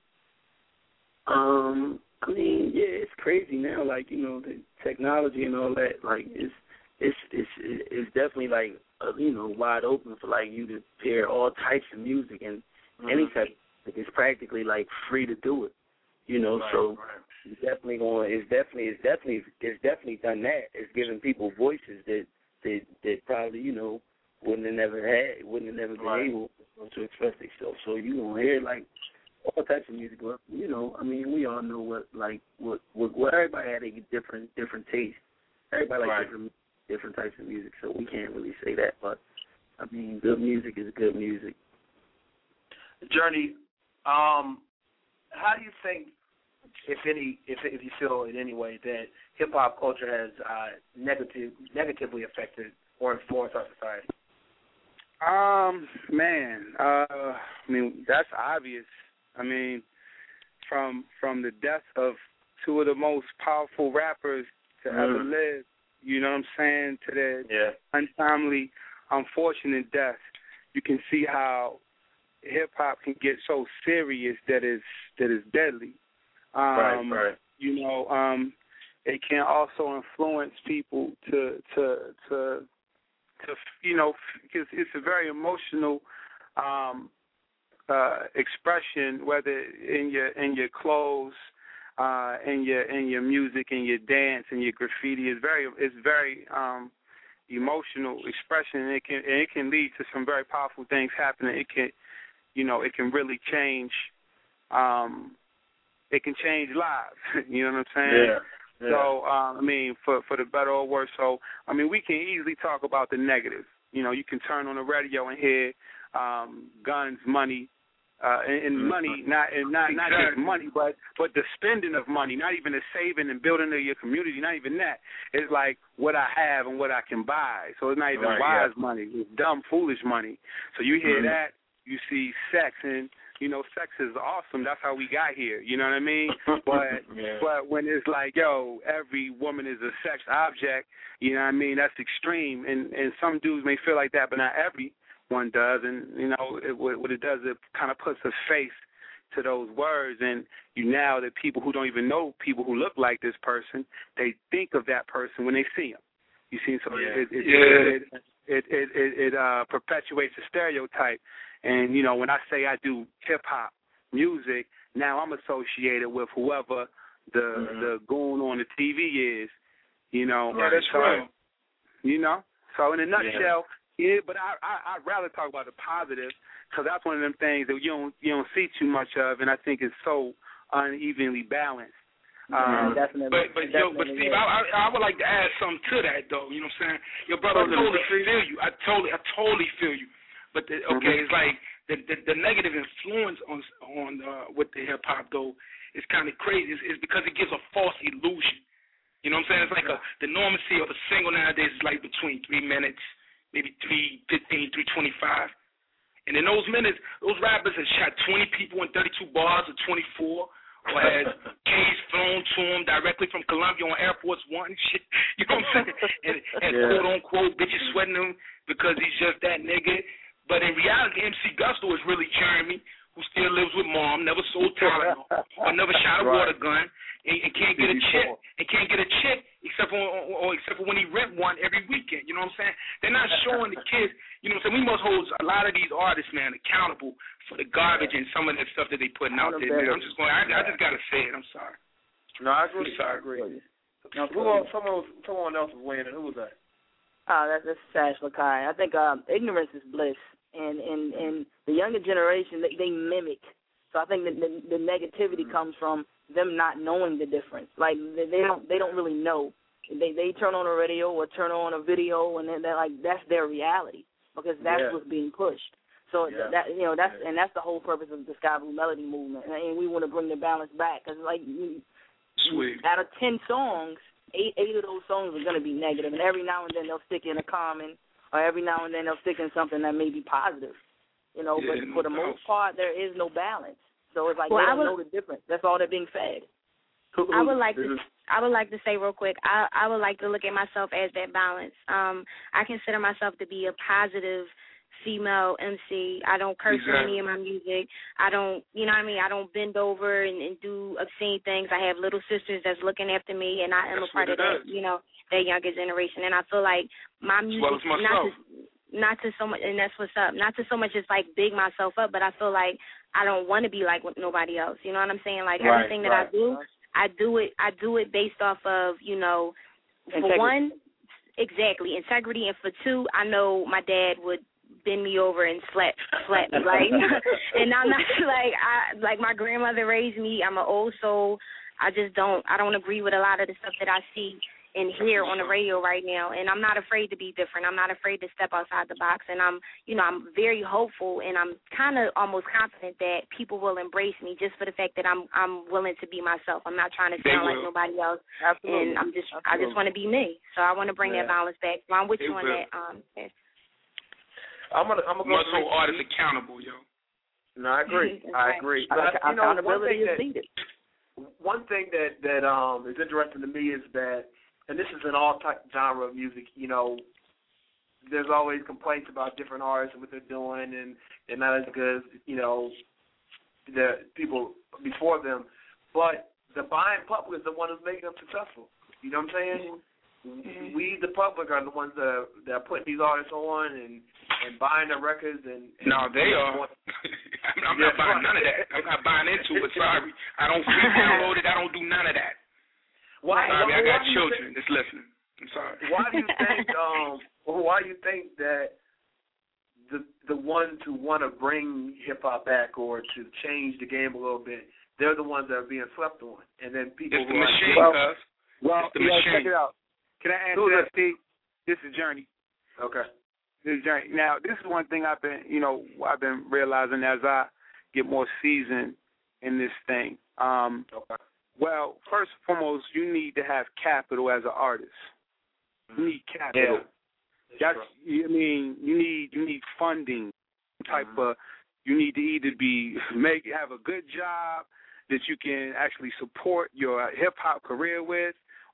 Um, I mean, yeah, it's crazy now. Like, you know, the technology and all that. Like, it's it's it's it's definitely like uh, you know, wide open for like you to pair all types of music and mm-hmm. any type. Like, it's practically like free to do it. You know, right, so right. it's definitely going. It's definitely it's definitely it's definitely done that. It's giving people voices that that that probably you know wouldn't have never had, wouldn't have never been right. able to express themselves. So you gonna hear like all types of music. But you know, I mean, we all know what like what what, what everybody had a different different taste. Everybody like right. different different types of music. So we can't really say that. But I mean, good music is good music. Journey, um, how do you think, if any, if if you feel in any way that hip hop culture has uh, negative negatively affected or influenced our society? Um, man, uh, I mean that's obvious. I mean, from from the death of two of the most powerful rappers to mm. ever live, you know what I'm saying, to their yeah. untimely, unfortunate death, you can see how hip hop can get so serious that is that is deadly. Um, right, right. You know, um, it can also influence people to to to to you know, because it's a very emotional um, uh, expression, whether in your in your clothes, uh, in your in your music, in your dance, in your graffiti. It's very it's very um, emotional expression, and it can and it can lead to some very powerful things happening. It can You know, it can really change. Um, it can change lives. You know what I'm saying? Yeah. yeah. So, um, I mean, for for the better or worse. So, I mean, we can easily talk about the negative. You know, you can turn on the radio and hear um, guns, money, uh, and, and mm-hmm. money, not and not not just money, but but the spending of money, not even the saving and building of your community, not even that. It's like what I have and what I can buy. So it's not even right, wise yeah. money. It's dumb, foolish money. So you hear mm-hmm. that. You see sex, and, you know, sex is awesome. That's how we got here. You know what I mean? But yeah. but when it's like, yo, every woman is a sex object, you know what I mean? That's extreme. And, and some dudes may feel like that, but not everyone does. And, you know, it, what it does, it kind of puts a face to those words. And you now that people who don't even know people who look like this person, they think of that person when they see him. You see? So yeah. it, it, yeah. it, it, it, it, it uh, perpetuates a stereotype. And, you know, when I say I do hip-hop music, now I'm associated with whoever the mm-hmm. the goon on the T V is, you know. Yeah, that's so, right. You know? So in a nutshell, yeah, yeah but I, I, I'd rather talk about the positive because that's one of them things that you don't, you don't see too much of, and I think it's so unevenly balanced. Um, yeah, definitely. But but definitely, yo, but Steve, yeah. I, I I would like to add something to that though. You know what I'm saying? Yo, brother, I totally feel you. I totally I totally feel you. But the, okay, mm-hmm. it's like the, the the negative influence on on uh, with the hip hop though is kind of crazy. It's, it's because it gives a false illusion. You know what I'm saying? It's like a the normacy of a single nowadays is like between three minutes, maybe three fifteen, three twenty five. And in those minutes, those rappers have shot twenty people in thirty-two bars or twenty-four. Or has K's flown to him directly from Columbia on Air Force One shit. You know what I'm saying? And, and yeah. quote unquote bitches sweating him because he's just that nigga. But in reality, M C Gusto is really Jeremy, who still lives with mom, never sold Tylenol, or never shot a right. water gun, and, and can't get a chick, and can't get a chick except for or, or except for when he rent one every weekend. You know what I'm saying? They're not showing the kids. You know what I'm saying? We must hold a lot of these artists, man, accountable for the garbage and some of that stuff that they putting out there, man. I'm just going. I, I just gotta say it. I'm sorry. No, I agree. I'm sorry. I agree. No, who else, someone, someone else was weighing in. Who was that? Oh, that's, that's Sash Lakai. I think um, ignorance is bliss, and, and, and the younger generation, they, they mimic. So I think the, the, the negativity mm-hmm. comes from them not knowing the difference. Like they, they don't they don't really know. They they turn on a radio or turn on a video, and then they're like that's their reality because that's yeah. what's being pushed. So yeah. that you know that's yeah. and that's the whole purpose of the Sky Blue Melody movement, and we want to bring the balance back because like Sweet. out of ten songs, eight eight of those songs are going to be negative, and every now and then they'll stick in a comment, or every now and then they'll stick in something that may be positive. You know, yeah, but no for the doubt. most part, there is no balance. So it's like well, they I don't would, know the difference. That's all they're being fed. I would like to I would like to say real quick, I I would like to look at myself as that balance. Um, I consider myself to be a positive female M C. I don't curse in any of my music. I don't, you know what I mean? I don't bend over and, and do obscene things. I have little sisters that's looking after me, and I am that's a part of that, is. you know, that younger generation. And I feel like my music, as well as not to, not to so much, and that's what's up, not to so much just like big myself up, but I feel like I don't want to be like nobody else. You know what I'm saying? Like right, everything that right. I do, I do it, I do it based off of, you know, for integrity. one, exactly, integrity, and for two, I know my dad would bend me over and slap slap me, like, and I'm not like I like my grandmother raised me. I'm an old soul. I just don't I don't agree with a lot of the stuff that I see and hear on the radio right now, and I'm not afraid to be different. I'm not afraid to step outside the box, and I'm you know I'm very hopeful, and I'm kind of almost confident that people will embrace me just for the fact that I'm I'm willing to be myself. I'm not trying to sound like nobody else, Absolutely. and I'm just Absolutely. I just want to be me. So I want to bring yeah. that balance back. So I'm with They you on will. that. Um, yes. I'm gonna I'm gonna Must hold artists accountable, yo. No, I agree. I agree. But, But you know, one accountability thing is that needed. one thing that that um is interesting to me is that, and this is in all type genre of music. You know, there's always complaints about different artists and what they're doing, and they're not as good as you know the people before them. But the buying public is the one who's making them successful. You know what I'm saying? Mm-hmm. We, the public, are the ones that are, that are putting these artists on and, and buying their records. And, and no, they are. I'm, I'm not buying none of that. I'm not buying into it. Sorry, I don't free download it. I don't do none of that. Why? Sorry, why I got why children think, that's listening. I'm sorry. Why do you think? um, why do you think that the the ones who want to bring hip hop back or to change the game a little bit, they're the ones that are being slept on, and then people. It's the who machine, are, cuz. Well, it's the yeah, machine. check it out. Can I answer that, Steve? This is Journey. Okay. This is Journey. Now, this is one thing I've been, you know, I've been realizing as I get more seasoned in this thing. Um, okay. Well, first and foremost, you need to have capital as an artist. You need capital. Yeah. That's, I mean, you need you need funding type mm-hmm. of. You need to either be make have a good job that you can actually support your hip hop career with,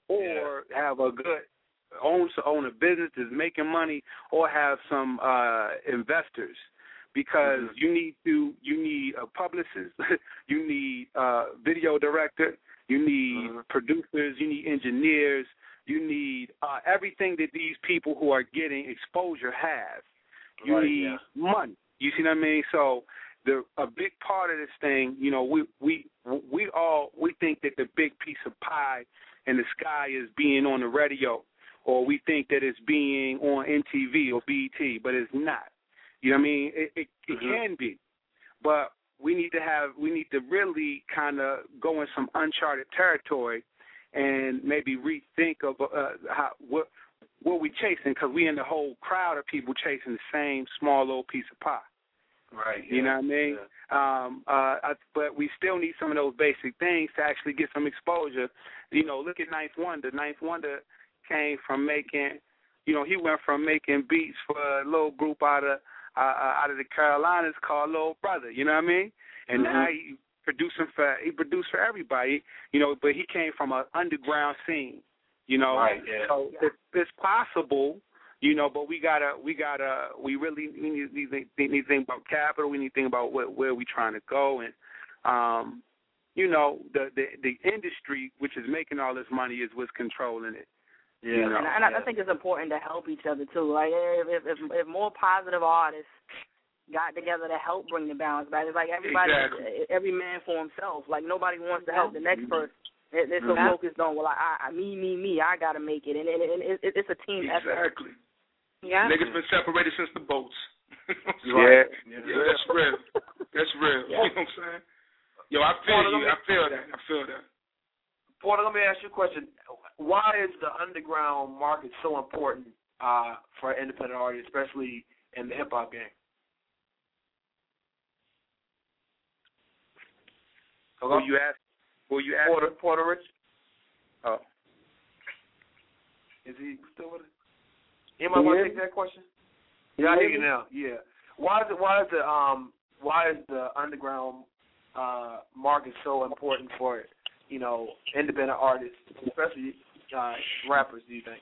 or yeah. have a good own own a business that's making money, or have some uh, investors, because mm-hmm. you need to you need a publicist, you need a video director, you need mm-hmm. producers, you need engineers, you need uh, everything that these people who are getting exposure have. You right, need yeah. money. You see what I mean? So the a big part of this thing, you know, we we we all we think that the big piece of pie in the sky is being on the radio, or we think that it's being on M T V or B E T, but it's not. You know what I mean? It it, it mm-hmm. can be, but we need to have we need to really kind of go in some uncharted territory and maybe rethink of uh, how what what we chasing, because we in the whole crowd of people chasing the same small little piece of pie. Right. You yeah, know what I mean? Yeah. Um, uh, I, but we still need some of those basic things to actually get some exposure. You know, look at Ninth Wonder. Ninth Wonder came from making, you know, he went from making beats for a little group out of uh, out of the Carolinas called Little Brother. You know what I mean? And mm-hmm. now he producing for he produced for everybody. You know, but he came from an underground scene. You know, right, yeah. so yeah. It's, it's possible. You know, but we gotta, we gotta, we really we need, need, need to think about capital. We need to think about where, where we're trying to go, and um, you know, the, the the industry which is making all this money is what's controlling it. Yeah, you know? and, I, and yeah. I think it's important to help each other too. Like if, if if more positive artists got together to help bring the balance back, it's like everybody, exactly. every man for himself. Like nobody wants to help the next person. They're, they're so mm-hmm. focused on, well, I, I, me, me, me, I got to make it. And, and, and it, it's a team exactly. effort. Exactly. Yeah. Niggas been separated since the boats. yeah. yeah. Yeah, that's real. That's real. Yeah. You know what I'm saying? Yo, I feel Porter, you. me, I feel that. I feel that. Porter, let me ask you a question. Why is the underground market so important uh, for independent artists, especially in the hip-hop game? Hello? Who you ask? Who you ask? Porter, Porter Rich. Oh. Is he still with us? Anybody want to take that question? Yeah, I hear you now. Yeah. Why is it? Why is the um? Why is the underground uh market so important for you know, independent artists, especially uh, rappers? Do you think?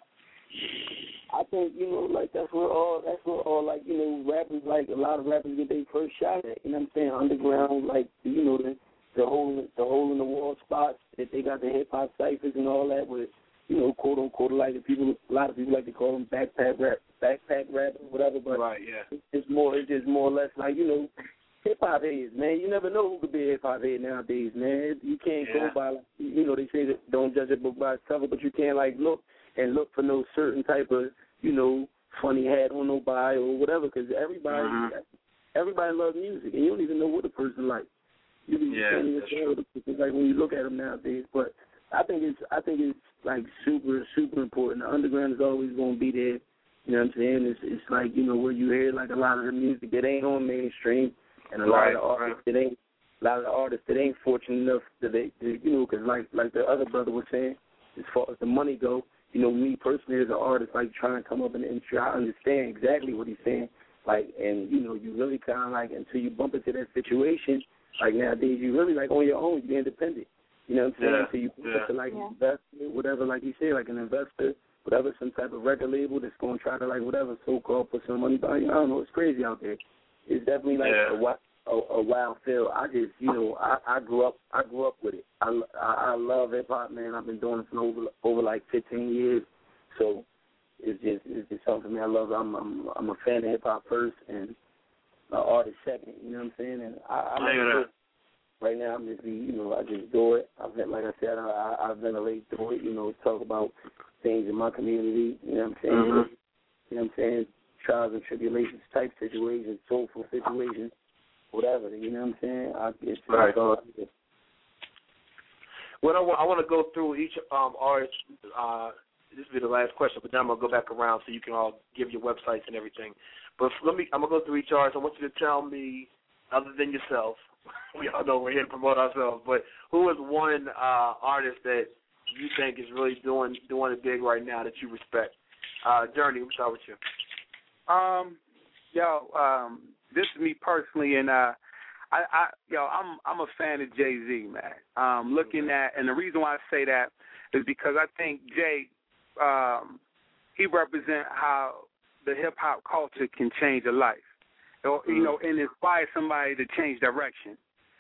I think, you know, like that's where all that's where all like, you know, rappers, like a lot of rappers get their first shot at, you know what I'm saying? Underground, like, you know, the the hole the hole in the wall spots that they got, the hip hop ciphers and all that with, you know, quote unquote, like the people a lot of people like to call them backpack rap backpack rappers, whatever, but right, yeah. It's more it's just more or less like, you know, hip hop heads, man. You never know who could be a hip hop head nowadays, man. You can't yeah. go by like, you know, they say that don't judge a book by its cover, but you can't like look and look for no certain type of, you know, funny hat on nobody or whatever, because everybody, mm-hmm. everybody loves music, and you don't even know what a person like. You, you yeah, can't even tell what a person like when you look at them nowadays. But I think it's, I think it's like super, super important. The underground is always going to be there. You know what I'm saying? It's, it's like, you know, where you hear like a lot of the music that ain't on mainstream, and a right, lot of the artists right. that ain't, a lot of the artists that ain't fortunate enough that they, they you know, because like, like the other brother was saying, as far as the money go. You know, me personally as an artist, like trying to come up in the industry, I understand exactly what he's saying. Like, and you know, you really kind of like until you bump into that situation, like nowadays, you really like on your own, you're independent. You know what I'm saying? Yeah. Until you bump yeah. into like yeah. an investor, whatever, like you say, like an investor, whatever, some type of record label that's going to try to like whatever so-called put some money behind you. I don't know, it's crazy out there. It's definitely like yeah. a wild, a, a wild feel. I just, you know, I, I grew up, I grew up with it. I, I, I love hip hop, man. I've been doing it for over over like fifteen years. So it's just it's just something I love. I'm I'm I'm a fan of hip hop first and uh, artist second. You know what I'm saying? And I, I, I yeah. right now I'm just you know I just do it. I like I said I I ventilate through it. You know, talk about things in my community. You know what I'm saying? Mm-hmm. You know what I'm saying? Trials and tribulations type situations, soulful situations, whatever. You know what I'm saying? I it's right. all. Well, I want, I want to go through each um, artist. Uh, this will be the last question, but then I'm gonna go back around so you can all give your websites and everything. But let me, I'm gonna go through each artist. I want you to tell me, other than yourself, we all know we're here to promote ourselves, but who is one uh, artist that you think is really doing doing it big right now that you respect? Uh, Journey, we'll start with you. Um, yo, um, this is me personally, and uh, I, I, yo, I'm I'm a fan of Jay-Z, man. Um, looking at, and the reason why I say that is because I think Jay, um, he represents how the hip hop culture can change a life, or, you know, and inspire somebody to change direction,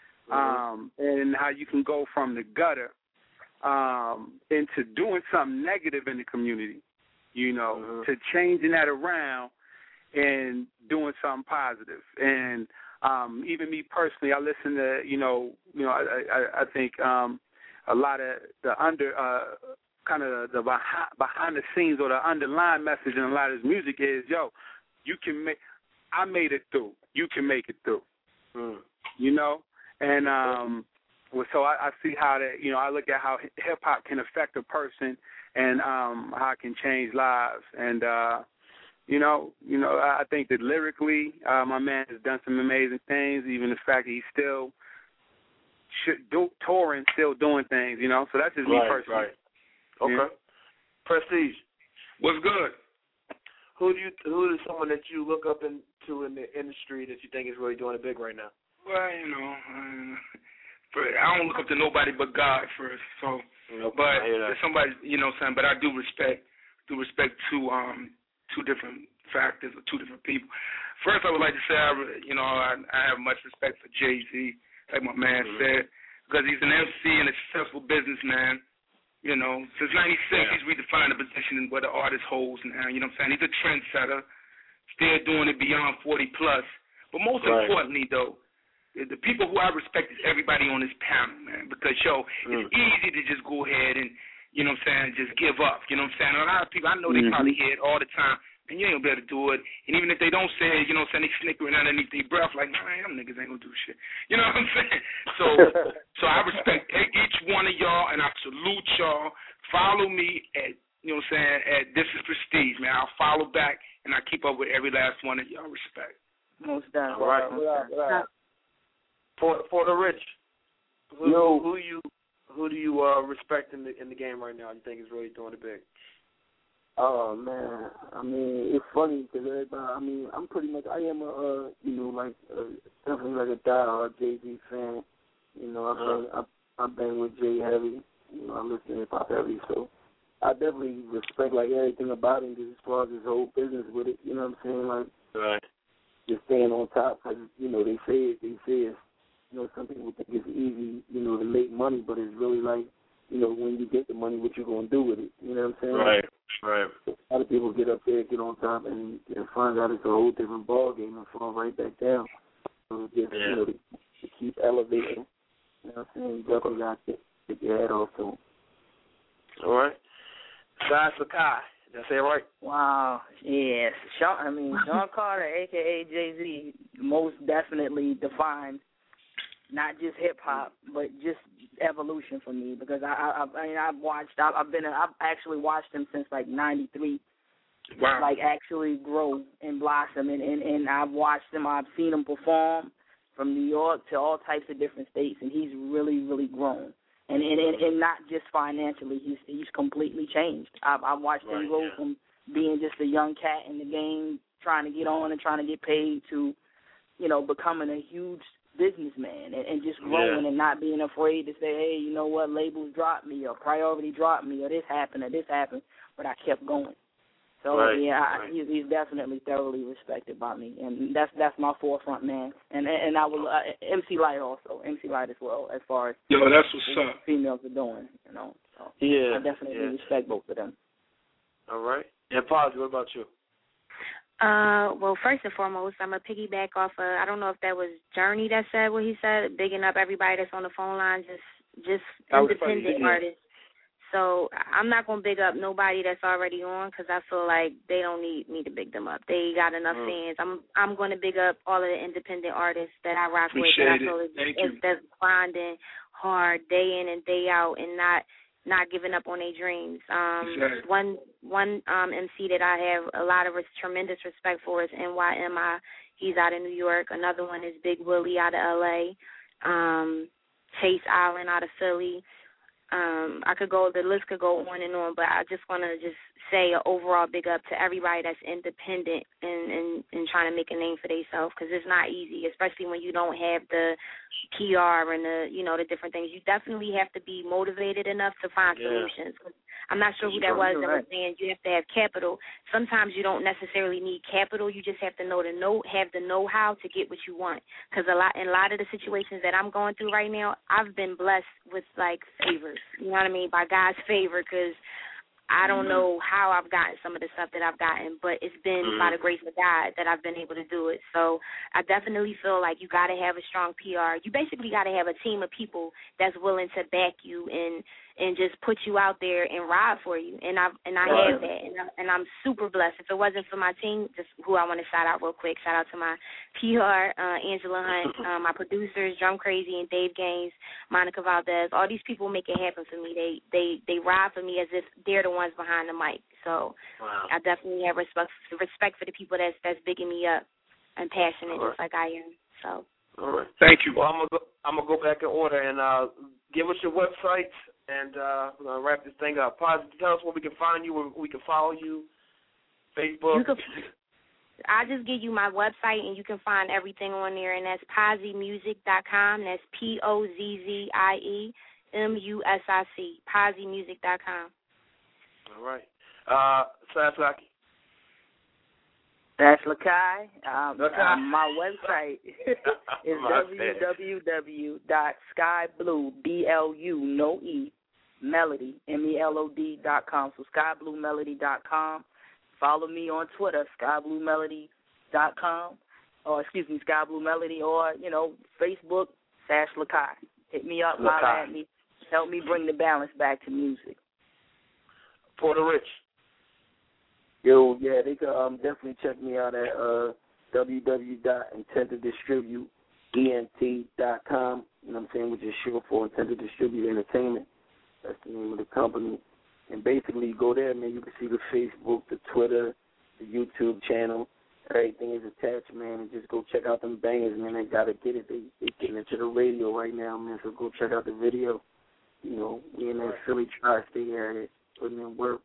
um, and how you can go from the gutter um, into doing something negative in the community, you know, mm-hmm. to changing that around and doing something positive. And um, even me personally, I listen to, you know, you know, I, I, I think um, a lot of the under, uh, kind of the behind, behind the scenes or the underlying message in a lot of his music is, yo, you can make, I made it through. You can make it through. Mm. You know? And um, so I, I see how that, you know, I look at how hip hop can affect a person and um, how it can change lives. And, uh, you know, you know, I think that lyrically, uh, my man has done some amazing things. Even the fact that he's still should do, touring, still doing things. You know, so that's just right, me personally. Right. Okay. Yeah. Prestige, what's good? Who do you? Who is someone that you look up into in the industry that you think is really doing it big right now? Well, you know, uh, for, I don't look up to nobody but God first. So, nope, but if somebody, you know, what I'm saying, but I do respect, do respect two um. two different factors or two different people. First, I would like to say, I, you know, I, I have much respect for Jay-Z, like my man mm-hmm. said, because he's an M C and a successful businessman. You know, since ninety-six, yeah. he's redefined the position where the artist holds now. You know what I'm saying? He's a trendsetter, still doing it beyond forty plus. But most right. importantly, though, the people who I respect is everybody on this panel, man, because, yo, mm. it's easy to just go ahead and, you know what I'm saying, just give up. You know what I'm saying? A lot of people, I know they mm-hmm. probably hear it all the time, and you ain't going to be able to do it. And even if they don't say it, you know what I'm saying, they snickering underneath their breath like, man, them niggas ain't going to do shit. You know what I'm saying? So so I respect each one of y'all, and I salute y'all. Follow me at, you know what I'm saying, at This Is Prestige, man. I'll follow back, and I keep up with every last one of y'all. Respect. Most done. All right. Most done. For, for the rich, who, Yo. who you... Who do you uh, respect in the in the game right now? You think is really doing it big? Oh man, I mean it's funny because everybody. I mean I'm pretty much. I am a uh, you know like uh, definitely like a diehard Jay-Z fan. You know I've uh-huh. been, I bang with Jay heavy. You know, I listen to hip hop heavy, so I definitely respect like everything about him, just as far as his whole business with it. You know what I'm saying? Like, right. just staying on top, because you know they say it. They say it's, you know, some people think it's easy, you know, to make money, but it's really like, you know, when you get the money, what you gonna do with it? You know what I'm saying? Right. Right. A lot of people get up there, get on top, and, and find out it's a whole different ball game and fall right back down. So just, yeah. you know, to, to keep elevating. You know what I'm saying? You definitely got to take your head off to him. All right. Sai Sakai. Did I say it right? Wow. Yes. Sean, I mean, Sean Carter, a k a. Jay-Z, most definitely defined not just hip-hop, but just evolution for me, because I, I, I mean, I've watched, I've, I've been, I've actually watched him since like ninety-three. Wow. Like actually grow and blossom, and, and, and I've watched him, I've seen him perform from New York to all types of different states, and he's really, really grown. And and, and, and not just financially, he's he's completely changed. I've, I've watched right, him go yeah. from being just a young cat in the game, trying to get on and trying to get paid, to, you know, becoming a huge businessman and, and just growing yeah. and not being afraid to say, hey, you know what, labels dropped me or priority dropped me or this happened or this happened, but I kept going. So right, yeah, right. I, he's, he's definitely thoroughly respected by me, and that's that's my forefront man. And and I will uh, M C Light also, M C Light as well, as far as yo, that's what's up. Females are doing, you know. So yeah, I definitely yeah. respect both of them. All right. And Paz, what about you? Uh, well, first and foremost, I'm going to piggyback off of, I don't know if that was Journey that said what he said, bigging up everybody that's on the phone line, just just independent artists. So I'm not going to big up nobody that's already on, because I feel like they don't need me to big them up. They got enough mm. fans. I'm I'm going to big up all of the independent artists that I rock Appreciate with, that I feel is, is that's grinding hard day in and day out and not not giving up on their dreams. Um, exactly. One one um, M C that I have a lot of res- tremendous respect for is N Y M I. He's out of New York. Another one is Big Willie out of L A. Um, Chase Allen out of Philly. Um, I could go, the list could go on and on, but I just want to just say an overall big up to everybody that's independent and, and, and trying to make a name for themselves, because it's not easy, especially when you don't have the P R and the, you know, the different things. You definitely have to be motivated enough to find yeah. solutions. I'm not sure who that was that was saying you have to have capital. Sometimes you don't necessarily need capital. You just have to know the know have the know-how to get what you want. Because a lot in a lot of the situations that I'm going through right now, I've been blessed with like favors. You know what I mean? By God's favor, because I don't mm-hmm. know how I've gotten some of the stuff that I've gotten, but it's been mm-hmm. by the grace of God that I've been able to do it. So I definitely feel like you got to have a strong P R. You basically got to have a team of people that's willing to back you and and just put you out there and ride for you. And I and I right. have that, and I'm, and I'm super blessed. If it wasn't for my team, just who I want to shout out real quick, shout out to my P R, uh, Angela Hunt, uh, my producers, Drum Crazy and Dave Gaines, Monica Valdez. All these people make it happen for me. They they they ride for me as if they're the ones behind the mic. So wow. I definitely have respect respect for the people that's that's bigging me up and passionate right. just like I am. So. All right. Thank you. Well, I'm gonna go, I'm gonna go back in order and uh, give us your website, and uh, we're gonna wrap this thing up. Paz, tell us where we can find you, where we can follow you. Facebook. You can, I'll just give you my website, and you can find everything on there, and that's pozie music dot com. That's P O Z Z I E M U S I C, pozie music dot com. All right. Uh, Sasaki. That's Lakai. Um, Lakai. Um, my website is w w w dot sky blue, B L U, no E, melody, M E L O D dot com. So sky blue melody dot com. Follow me on Twitter, sky blue melody dot com, or excuse me, skybluemelody, or, you know, Facebook, Sash Lakai. Hit me up, holler at me. Help me bring the balance back to music. Porter Rich. Yo, yeah, they can um, definitely check me out at uh, w w w dot intent to distribute E N T dot com, you know what I'm saying, which is short for Intent to Distribute Entertainment. That's the name of the company. And basically, you go there, man, you can see the Facebook, the Twitter, the YouTube channel. Everything is attached, man, and just go check out them bangers, man. They got to get it. They they getting into the radio right now, man, so go check out the video. You know, we in that Philly tri-state area putting in work.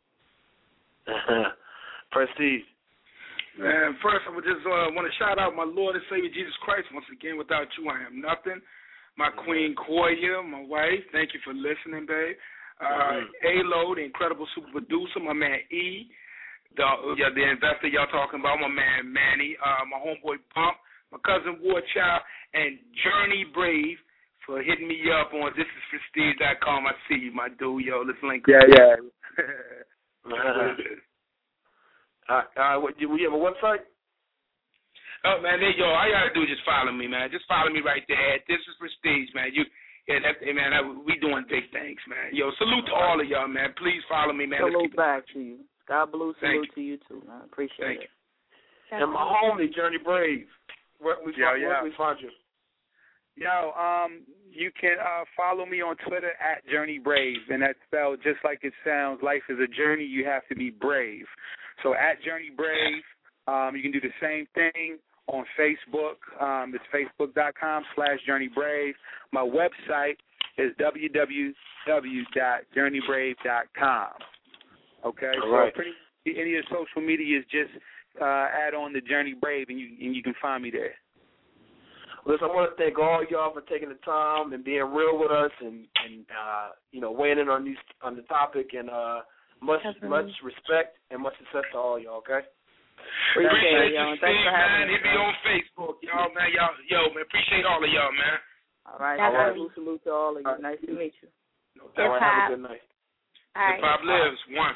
Prestige. Man, first I would just uh, want to shout out my Lord and Savior Jesus Christ once again. Without you, I am nothing. My queen Koya, my wife. Thank you for listening, babe. Uh, A-Lo, the incredible super producer. My man E, the yeah, the investor y'all talking about. My man Manny. Uh, my homeboy Pump. My cousin War Child. And Journey Brave for hitting me up on this is prestige dot com. I see you, my dude. Yo, let's link up. Yeah, yeah. uh, uh, uh, what, do we have a website? Oh man, there you go. All you gotta do is just follow me, man. Just follow me right there. This is Prestige, man. You, yeah, that, man. I, we doing big things, man. Yo, salute to all of y'all, man. Please follow me, man. Salute back to you. God blue, salute to you too, man. Appreciate Thank it. You. And my homie Journey Brave. Where we Yo, find, yeah. where we find you? Yo, um, you can uh, follow me on Twitter at Journey Brave, and that's spelled just like it sounds. Life is a journey. You have to be brave. So at Journey Brave, um, you can do the same thing on Facebook. Um, it's facebook dot com slash Journey Brave. My website is w w w dot journey brave dot com. Okay, all so right. pretty any of the social media is just uh, add on the Journey Brave, and you and you can find me there. Listen, I want to thank all y'all for taking the time and being real with us, and and uh, you know weighing in on these on the topic, and uh, much Definitely. much respect and much success to all y'all. Okay. Appreciate y'all, you, and thanks Steve, for having man. us, Hit me man. on Facebook, y'all, man. Y'all, yo, man. Appreciate all of y'all, man. All right, All right. salute, salute to all of you. Nice to meet you. All right. Have a good night. All right. Hip hop lives one.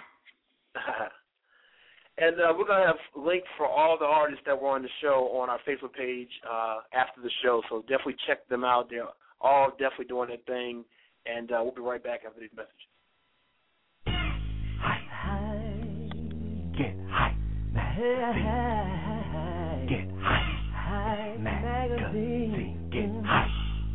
And uh, we're going to have links for all the artists that were on the show on our Facebook page uh, after the show, so definitely check them out. They're all definitely doing their thing, and uh, we'll be right back after these messages. Hype, hype, get hype, magazine, get hype, magazine, get hype,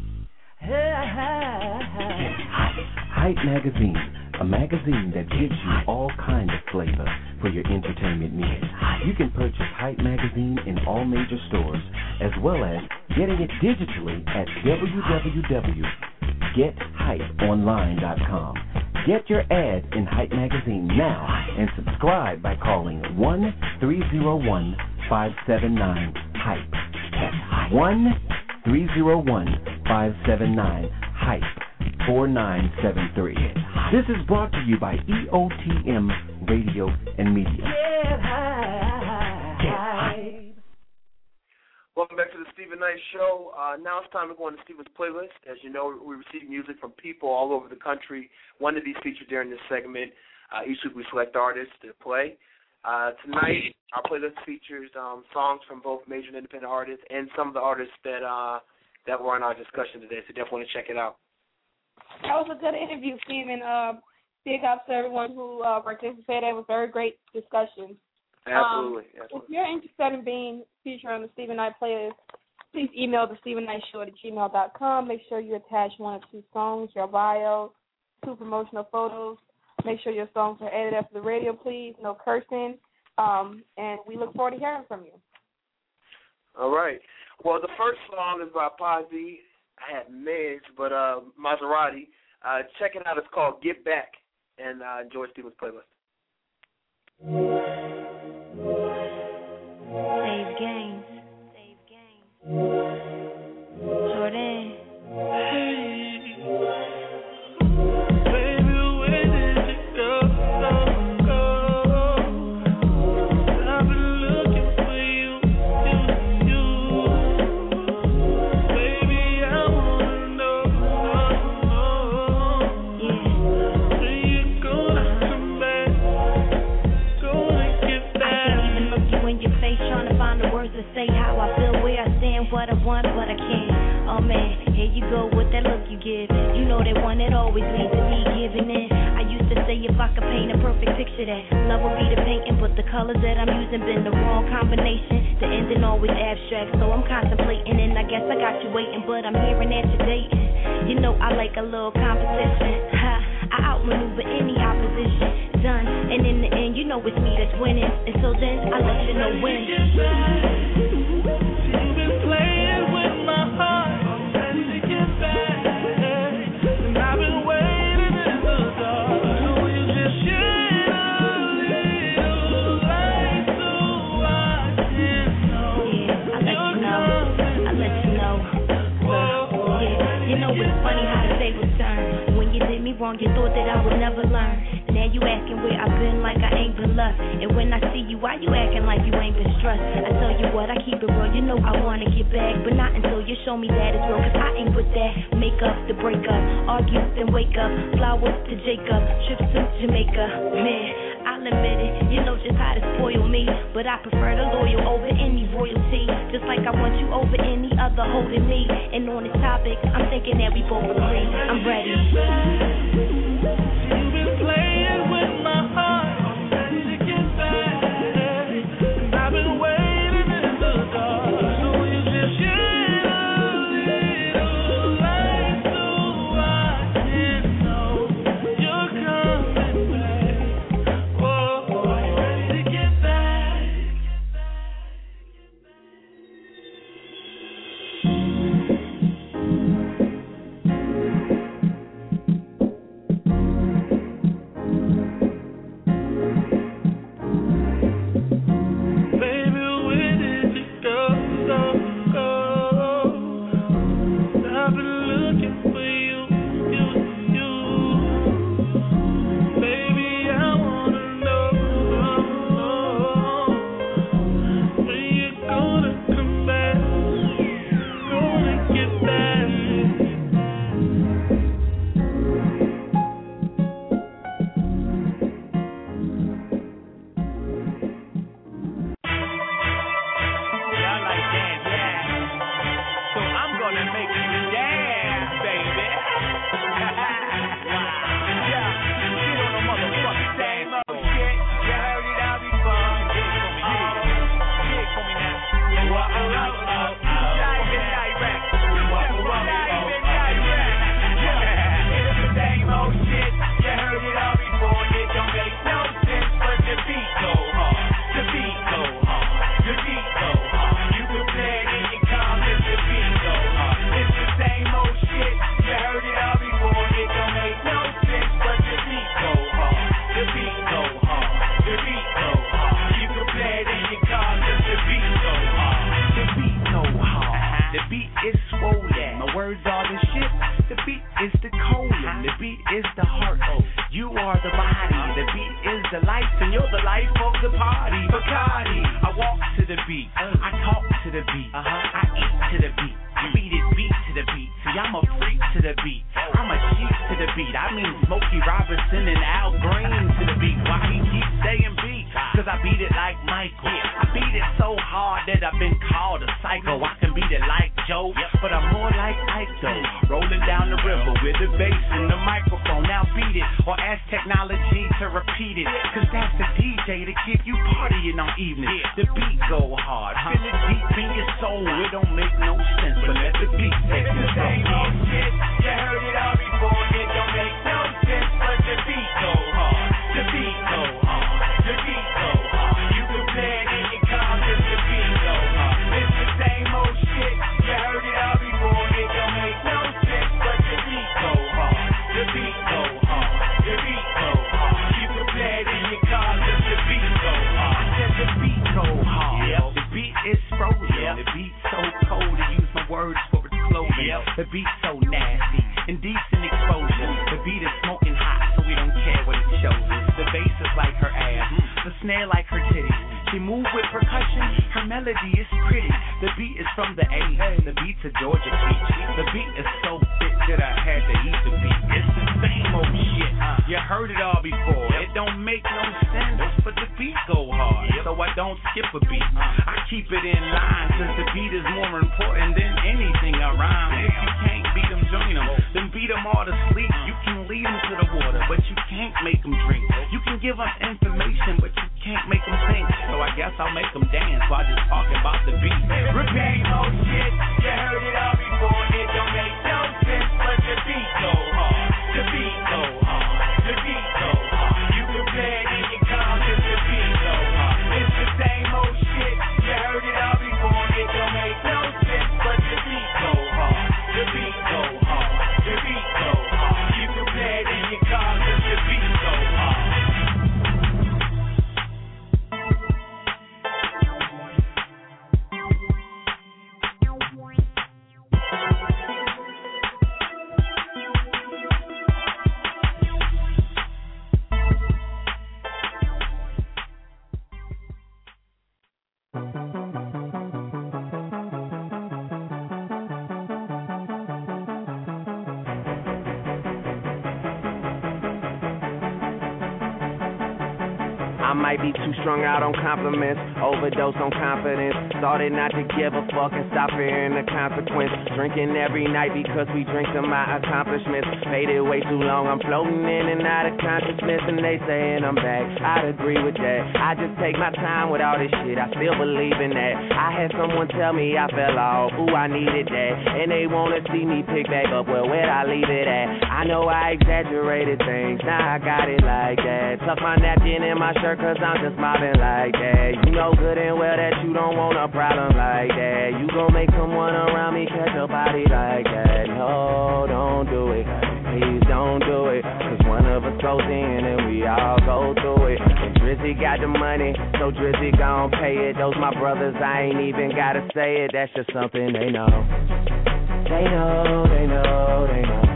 get hype. Hype Magazine, a magazine that gives you all kinds of flavor for your entertainment needs. You can purchase Hype Magazine in all major stores, as well as getting it digitally at w w w dot get hype online dot com. Get your ad in Hype Magazine now and subscribe by calling one three zero one, five seven nine, hype. That's one three zero one, five seven nine, hype. four nine seven three. This is brought to you by E O T M Radio and Media. Get high. Get high. Welcome back to the Stephen Knight Show. Uh, now it's time to go on to Stephen's playlist. As you know, we receive music from people all over the country. One of these featured during this segment. Uh, each week we select artists to play. Uh, tonight, our playlist features um, songs from both major and independent artists and some of the artists that uh, that were in our discussion today. So definitely want to check it out. That was a good interview, Stephen. Uh, big ups to everyone who uh, participated. It was a very great discussion. Absolutely. Um, Absolutely. If you're interested in being featured on the Stephen Knight playlist, please email the Stephen Knight Show at gmail dot com. Make sure you attach one or two songs, your bio, two promotional photos. Make sure your songs are edited after the radio, please. No cursing. Um, and we look forward to hearing from you. All right. Well, the first song is by Posy. I had Miz, but uh, Maserati. Uh, check it out. It's called Get Back. And uh, enjoy Stephen's playlist. Save games. Save games. Jordan. To say how I feel, where I stand, what I want, but I can't. Oh man, here you go with that look you give. You know that one that always leads to me giving in. I used to say if I could paint a perfect picture that love would be the painting, but the colors that I'm using been the wrong combination. The ending always abstract, so I'm contemplating, and I guess I got you waiting, but I'm hearing that you're dating. You know I like a little competition. Ha, I outmaneuver any opposition. Done, and in the end, you know it's me that's winning. And so then I let you know when. You've been playing with my heart. I'm ready to get back. And I've been waiting in the dark. So you just shed a little light so I can know. Yeah, I let you know. I let you know. Well, yeah, you know wrong, you thought that I would never learn. Now you asking where I've been like I ain't been left. And when I see you, why you acting like you ain't been stressed? I tell you what, I keep it real, you know I wanna get back, but not until you show me that it's real, cause I ain't with that. Make up the break up, argue then wake up, flowers to Jacob, trips to Jamaica. Man, I'll admit it, you know just how to spoil me, but I prefer the loyal over any royalty, just like I want you over any other holding me. And on this topic, I'm thinking that we both agree. I'm ready. You've been playing with my heart, I'm ready to get back. I've been waiting in the dark, so you just shed a little light so I can know you're coming back. Oh, I'm ready to get back. I might be too strung out on compliments, overdose on confidence. Started not to give a fuck and stop fearing the consequence. Drinking every night because we drink to my accomplishments. Faded way too long, I'm floating in and out of consciousness, and they saying I'm back. I'd agree with that. I just take my time with all this shit, I still believe in that. I had someone tell me I fell off, ooh, I needed that. And they wanna see me pick back up, well, where'd I leave it at? I know I exaggerated things, now I got it like that. Tuck my napkin in my shirt cause I'm just mobbing like that. You know good and well that you don't want a problem like that. You gon' make someone around me catch a body like that. No, don't do it, please don't do it. Cause one of us goes in and we all go through it. And Drizzy got the money, so Drizzy gon' pay it. Those my brothers, I ain't even gotta say it. That's just something they know. They know, they know, they know.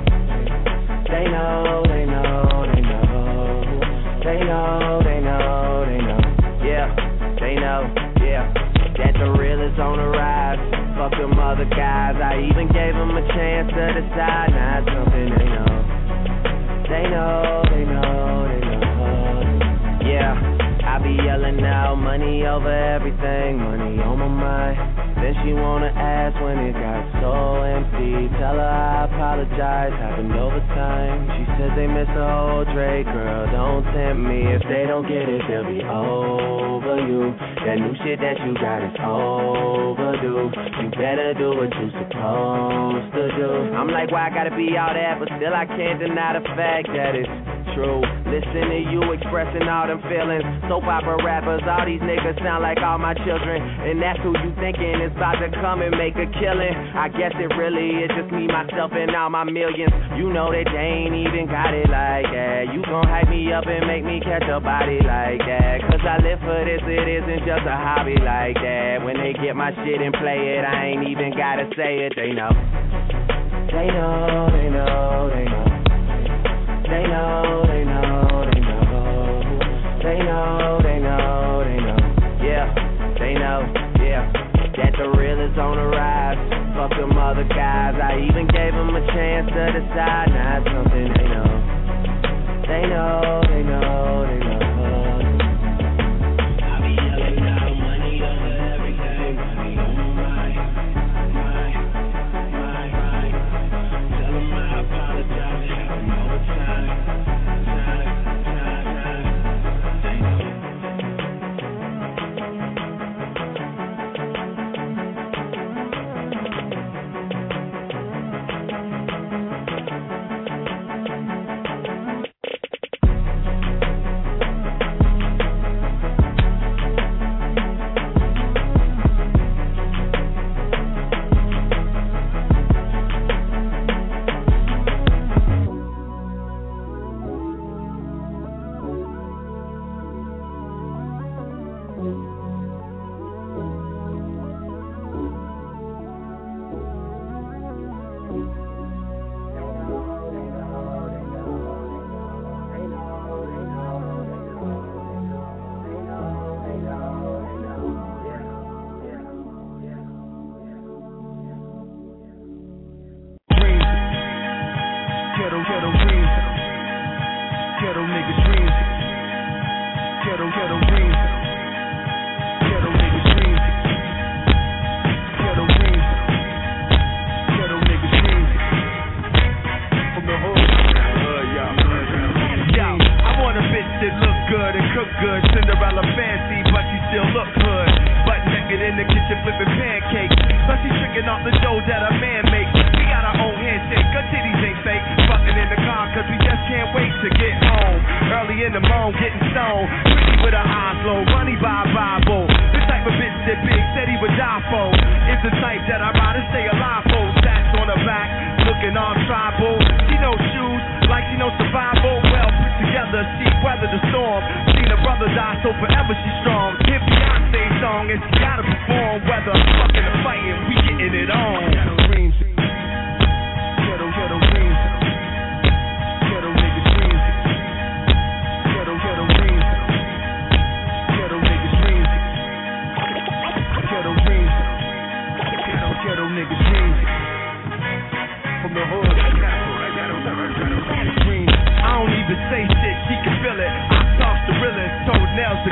They know, they know, they know. They know, they know, they know. Yeah, they know, yeah. That the real is on the rise. Fuck them other guys. I even gave them a chance to decide. Now it's something they know. They know, they know, they know. Yeah, I be yelling out money over everything. Money on my mind. Then she wanna ask when it got so empty. Tell her I apologize, happened over time. She says they miss the old Drake, girl, don't tempt me. If they don't get it, they'll be over you. That new shit that you got is overdue. You better do what you supposed to do. I'm like, why I gotta be all that? But still I can't deny the fact that it's true. Listen to you expressing all them feelings. Soap opera rappers, all these niggas sound like all my children. And that's who you thinking is about to come and make a killing. I guess it really is just me, myself, and all my millions. You know that they ain't even got it like that. You gon' hype me up and make me catch a body like that. Cause I live for this, it isn't just a hobby like that. When they get my shit and play it, I ain't even gotta say it. They know. They know, they know, they know. They know, they know, they know. They know, they know, they know. Yeah, they know, yeah. That the real is on the rise. Fuck them other guys. I even gave them a chance to decide. Now it's something they know. They know, they know, they know. I be yelling out money over everything. Money on my mind, mind, mind, mind. Tell them I apologize. Happened all the time, time, time, time. They know. I don't even say shit, she can feel it. I toss the realest, toenails to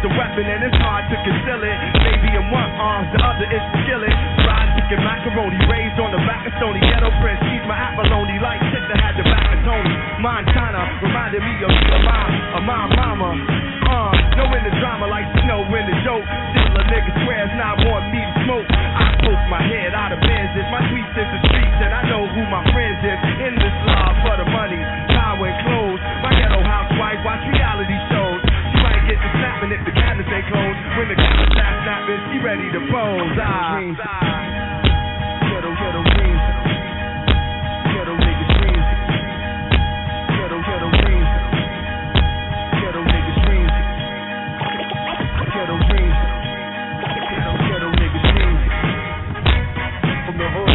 a weapon and it's hard to conceal it. Baby in one arm, the other is the skillet. Fried chicken macaroni, raised on the back of Stony. Ghetto Prince, she's my abalone. Like shit that had the back of Tony. Montana reminded me of your mom, of my mama. Uh, no in the drama like snow in the joke. Still a nigga swears not want me to smoke. I poke my head out of Benzes. My tweets is the streets and I know who my friends is. In this love for the money, power and clothes. My ghetto housewife watch reality shows. She might get to snapping if the cabinets ain't closed. When the cabinets start snapping, she ready to pose. Ah, ghetto, ghetto dreams. Ghetto niggas dreams. Ghetto, ghetto dreams. Ghetto niggas dreams. Ghetto dreams. Ghetto, ghetto niggas dreams. From the hood.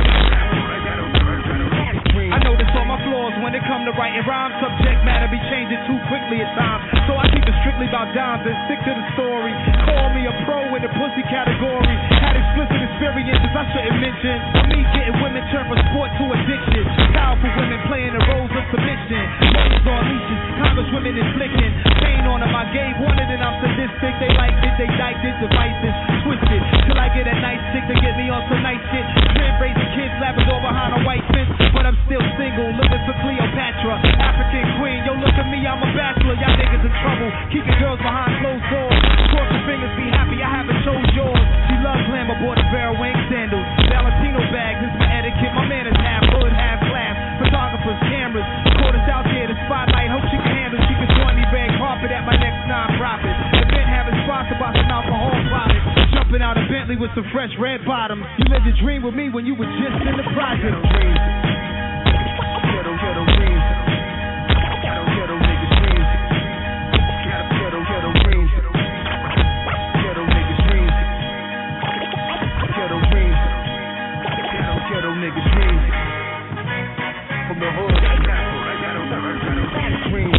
I notice all my flaws when it come to writing rhymes. Subject matter be changing too quickly at times, so I keep it strictly about dimes and stick to the story. Call me a pro in the pussy category. Had explicit experiences I shouldn't mention. For me, getting women turn from sport to addiction. Powerful women playing the roles of submission. Mothers on leashes, congresswomen inflicting pain on them. I gave one and then I'm sadistic. They liked it, they diked it, devices twisted till I get a nice chick to get me on some nice shit. Crib raising kids, Labrador behind a white fence, but I'm still single, looking for Cleopatra, African queen. Yo, look at me, I'm a bachelor. Y'all niggas in trouble, keeping girls behind closed doors. Cross your fingers, be happy, I haven't chose yours. She loves glamour, bought a barrel wing sandals, Valentino bags. This is my etiquette. My man is half hood, half class. Photographers, cameras, quarters out there. The spotlight, hope she can handle. She can join me red carpet at my next non-profit. Event having sponsored by some alcohol products. Jumping out of Bentley with some fresh red bottoms. You lived a dream with me when you were just in the project. Ghetto, ghetto dreams. Ghetto, ghetto niggas dreams. Ghetto, ghetto, ghetto dreams. Ghetto niggas dreams. Ghetto dreams. Ghetto, ghetto niggas dreams. From the hood. Ghetto, ghetto niggas dreams.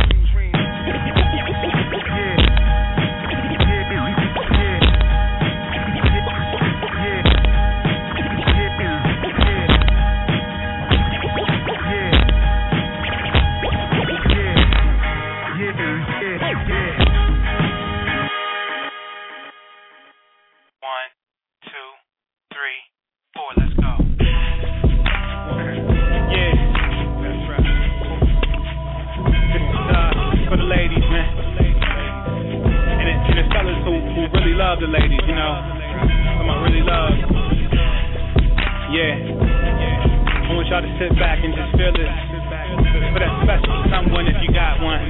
Love the ladies, you know. Come on, really love. Yeah. I want y'all to sit back and just feel it. For that special someone if you got one.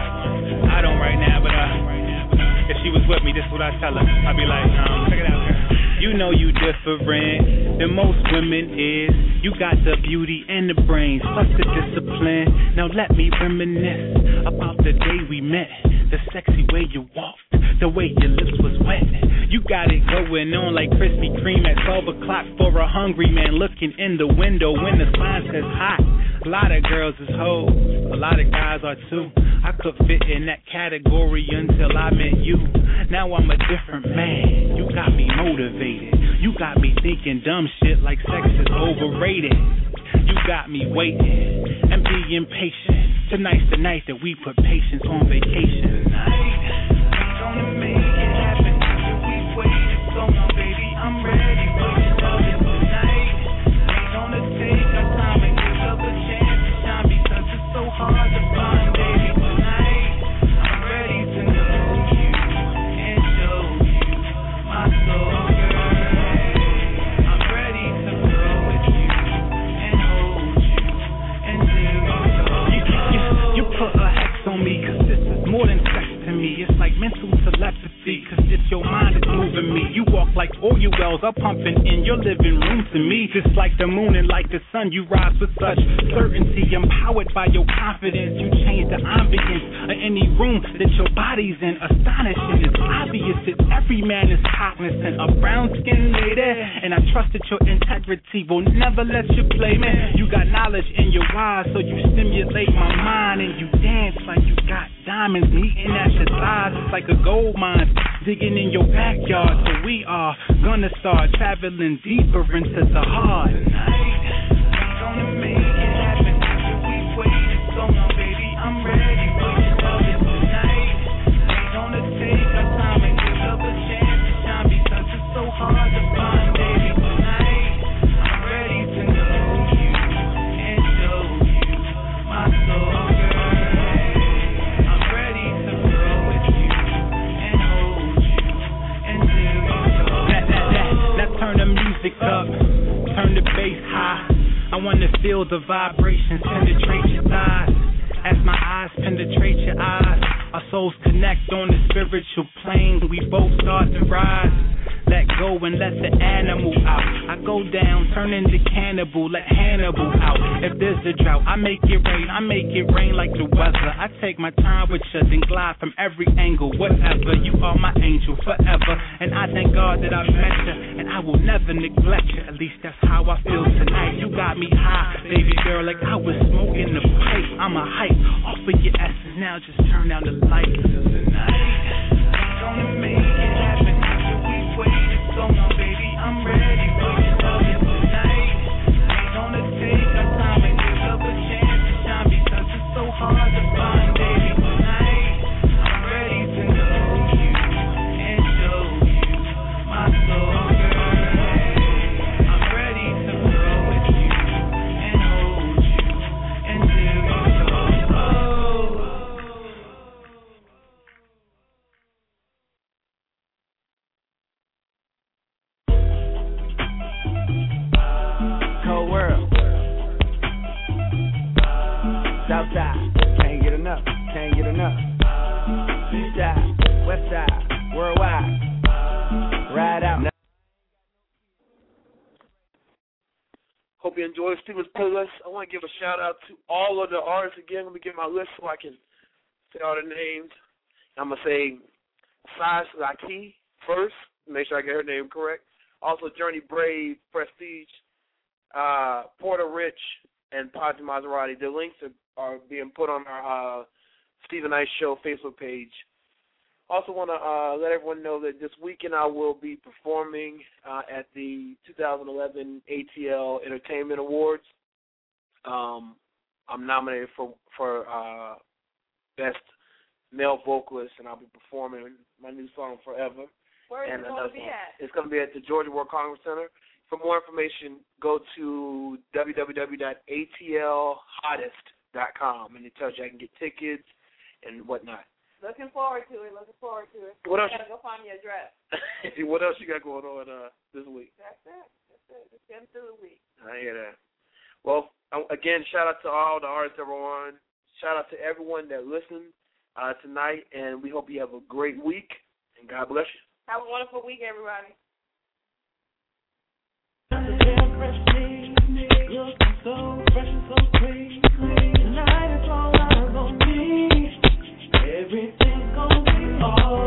I don't right now, but uh, if she was with me, this is what I'd tell her. I'd be like, um, check it out, girl. You know you different than most women is. You got the beauty and the brains, plus the discipline. Now let me reminisce about the day we met. The sexy way you walked, the way your lips was wet. You got it going on like Krispy Kreme at twelve o'clock for a hungry man looking in the window when the sign says hot. A lot of girls is hoes, a lot of guys are too. I could fit in that category until I met you. Now I'm a different man. You got me motivated. You got me thinking dumb shit like sex is overrated. You got me waiting and being patient. Tonight's the night that we put patience on vacation. Tonight, we gonna make it happen after we've waited so long, baby. I'm ready for your loving tonight. We gonna take our time and give up a chance to shine because it's so hard to find, baby. Tonight, I'm ready to know you and show you my soul, girl. I'm ready to grow with you and hold you until you go. You, you, you put a hex on me, cause this is more than sex to me. It's like mental telepathy, cause it's your mind that's moving me. You walk like oil wells are pumping in your living room to me. Just like the moon and like the sun, you rise with such certainty. Empowered by your confidence, you change the ambience of any room that your body's in. Astonishing, it's obvious that every man is cognizant. A brown-skinned lady, and I trust that your integrity will never let you play, man. You got knowledge in your eyes, so you stimulate my mind, and you dance like you got diamonds meeting at your thighs. It's like a gold mine digging in your backyard. So we are gonna start traveling deeper into the heart. Tonight, we gonna make it happen after we've waited so long, baby. I'm ready for your loving tonight. We gonna take our time and give magic up, turn the bass high. I wanna feel the vibrations penetrate your thighs. As my eyes penetrate your eyes, our souls connect on the spiritual plane. We both start to rise. Let go and let the animal out. I go down, turn into cannibal, let Hannibal out. If there's a drought, I make it rain, I make it rain like the weather. I take my time with you, then glide from every angle. Whatever, you are my angel forever. And I thank God that I met you, and I will never neglect you. At least that's how I feel tonight. You got me high, baby girl, like I was smoking the pipe. I'm a hype, off of your essence now, just turn down the lights. Tonight, gonna make it happen. Waited so long, baby, I'm ready for your loving tonight. Ain't gonna take our time and give up a chance to shine because it's so hard to find, baby, tonight. I'm ready to know you and show you my soul, girl. I'm ready to grow with you and hold you until you go, oh. World. Southside, can't get enough, can't get enough. East side, west side, worldwide. Ride out. Hope you enjoyed Steven's playlist. I want to give a shout out to all of the artists again. Let me get my list so I can say all the names. I'm gonna say Sai Zaki first. Make sure I get her name correct. Also, Journey Brave, Prestige. Uh, Porter Rich and Paji Maserati. The links are, are being put on our uh, Stephen Knight Show Facebook page. Also want to uh, let everyone know that this weekend I will be performing uh, at the two thousand eleven A T L Entertainment Awards. Um, I'm nominated for for uh, Best Male Vocalist, and I'll be performing my new song Forever. Where is and it going to be at? It's going to be at the Georgia World Congress Center. For more information, go to w w w dot a t l hottest dot com, and it tells you I can get tickets and whatnot. Looking forward to it. Looking forward to it. What else? You gotta go find your address. What else you got going on uh, this week? That's it. That's it. Just getting through the week. I hear that. Well, again, shout out to all the artists that were on. Shout out to everyone that listened uh, tonight, and we hope you have a great week, and God bless you. Have a wonderful week, everybody. So fresh and so clean. Tonight it's all eyes on me. Everything's gonna be alright.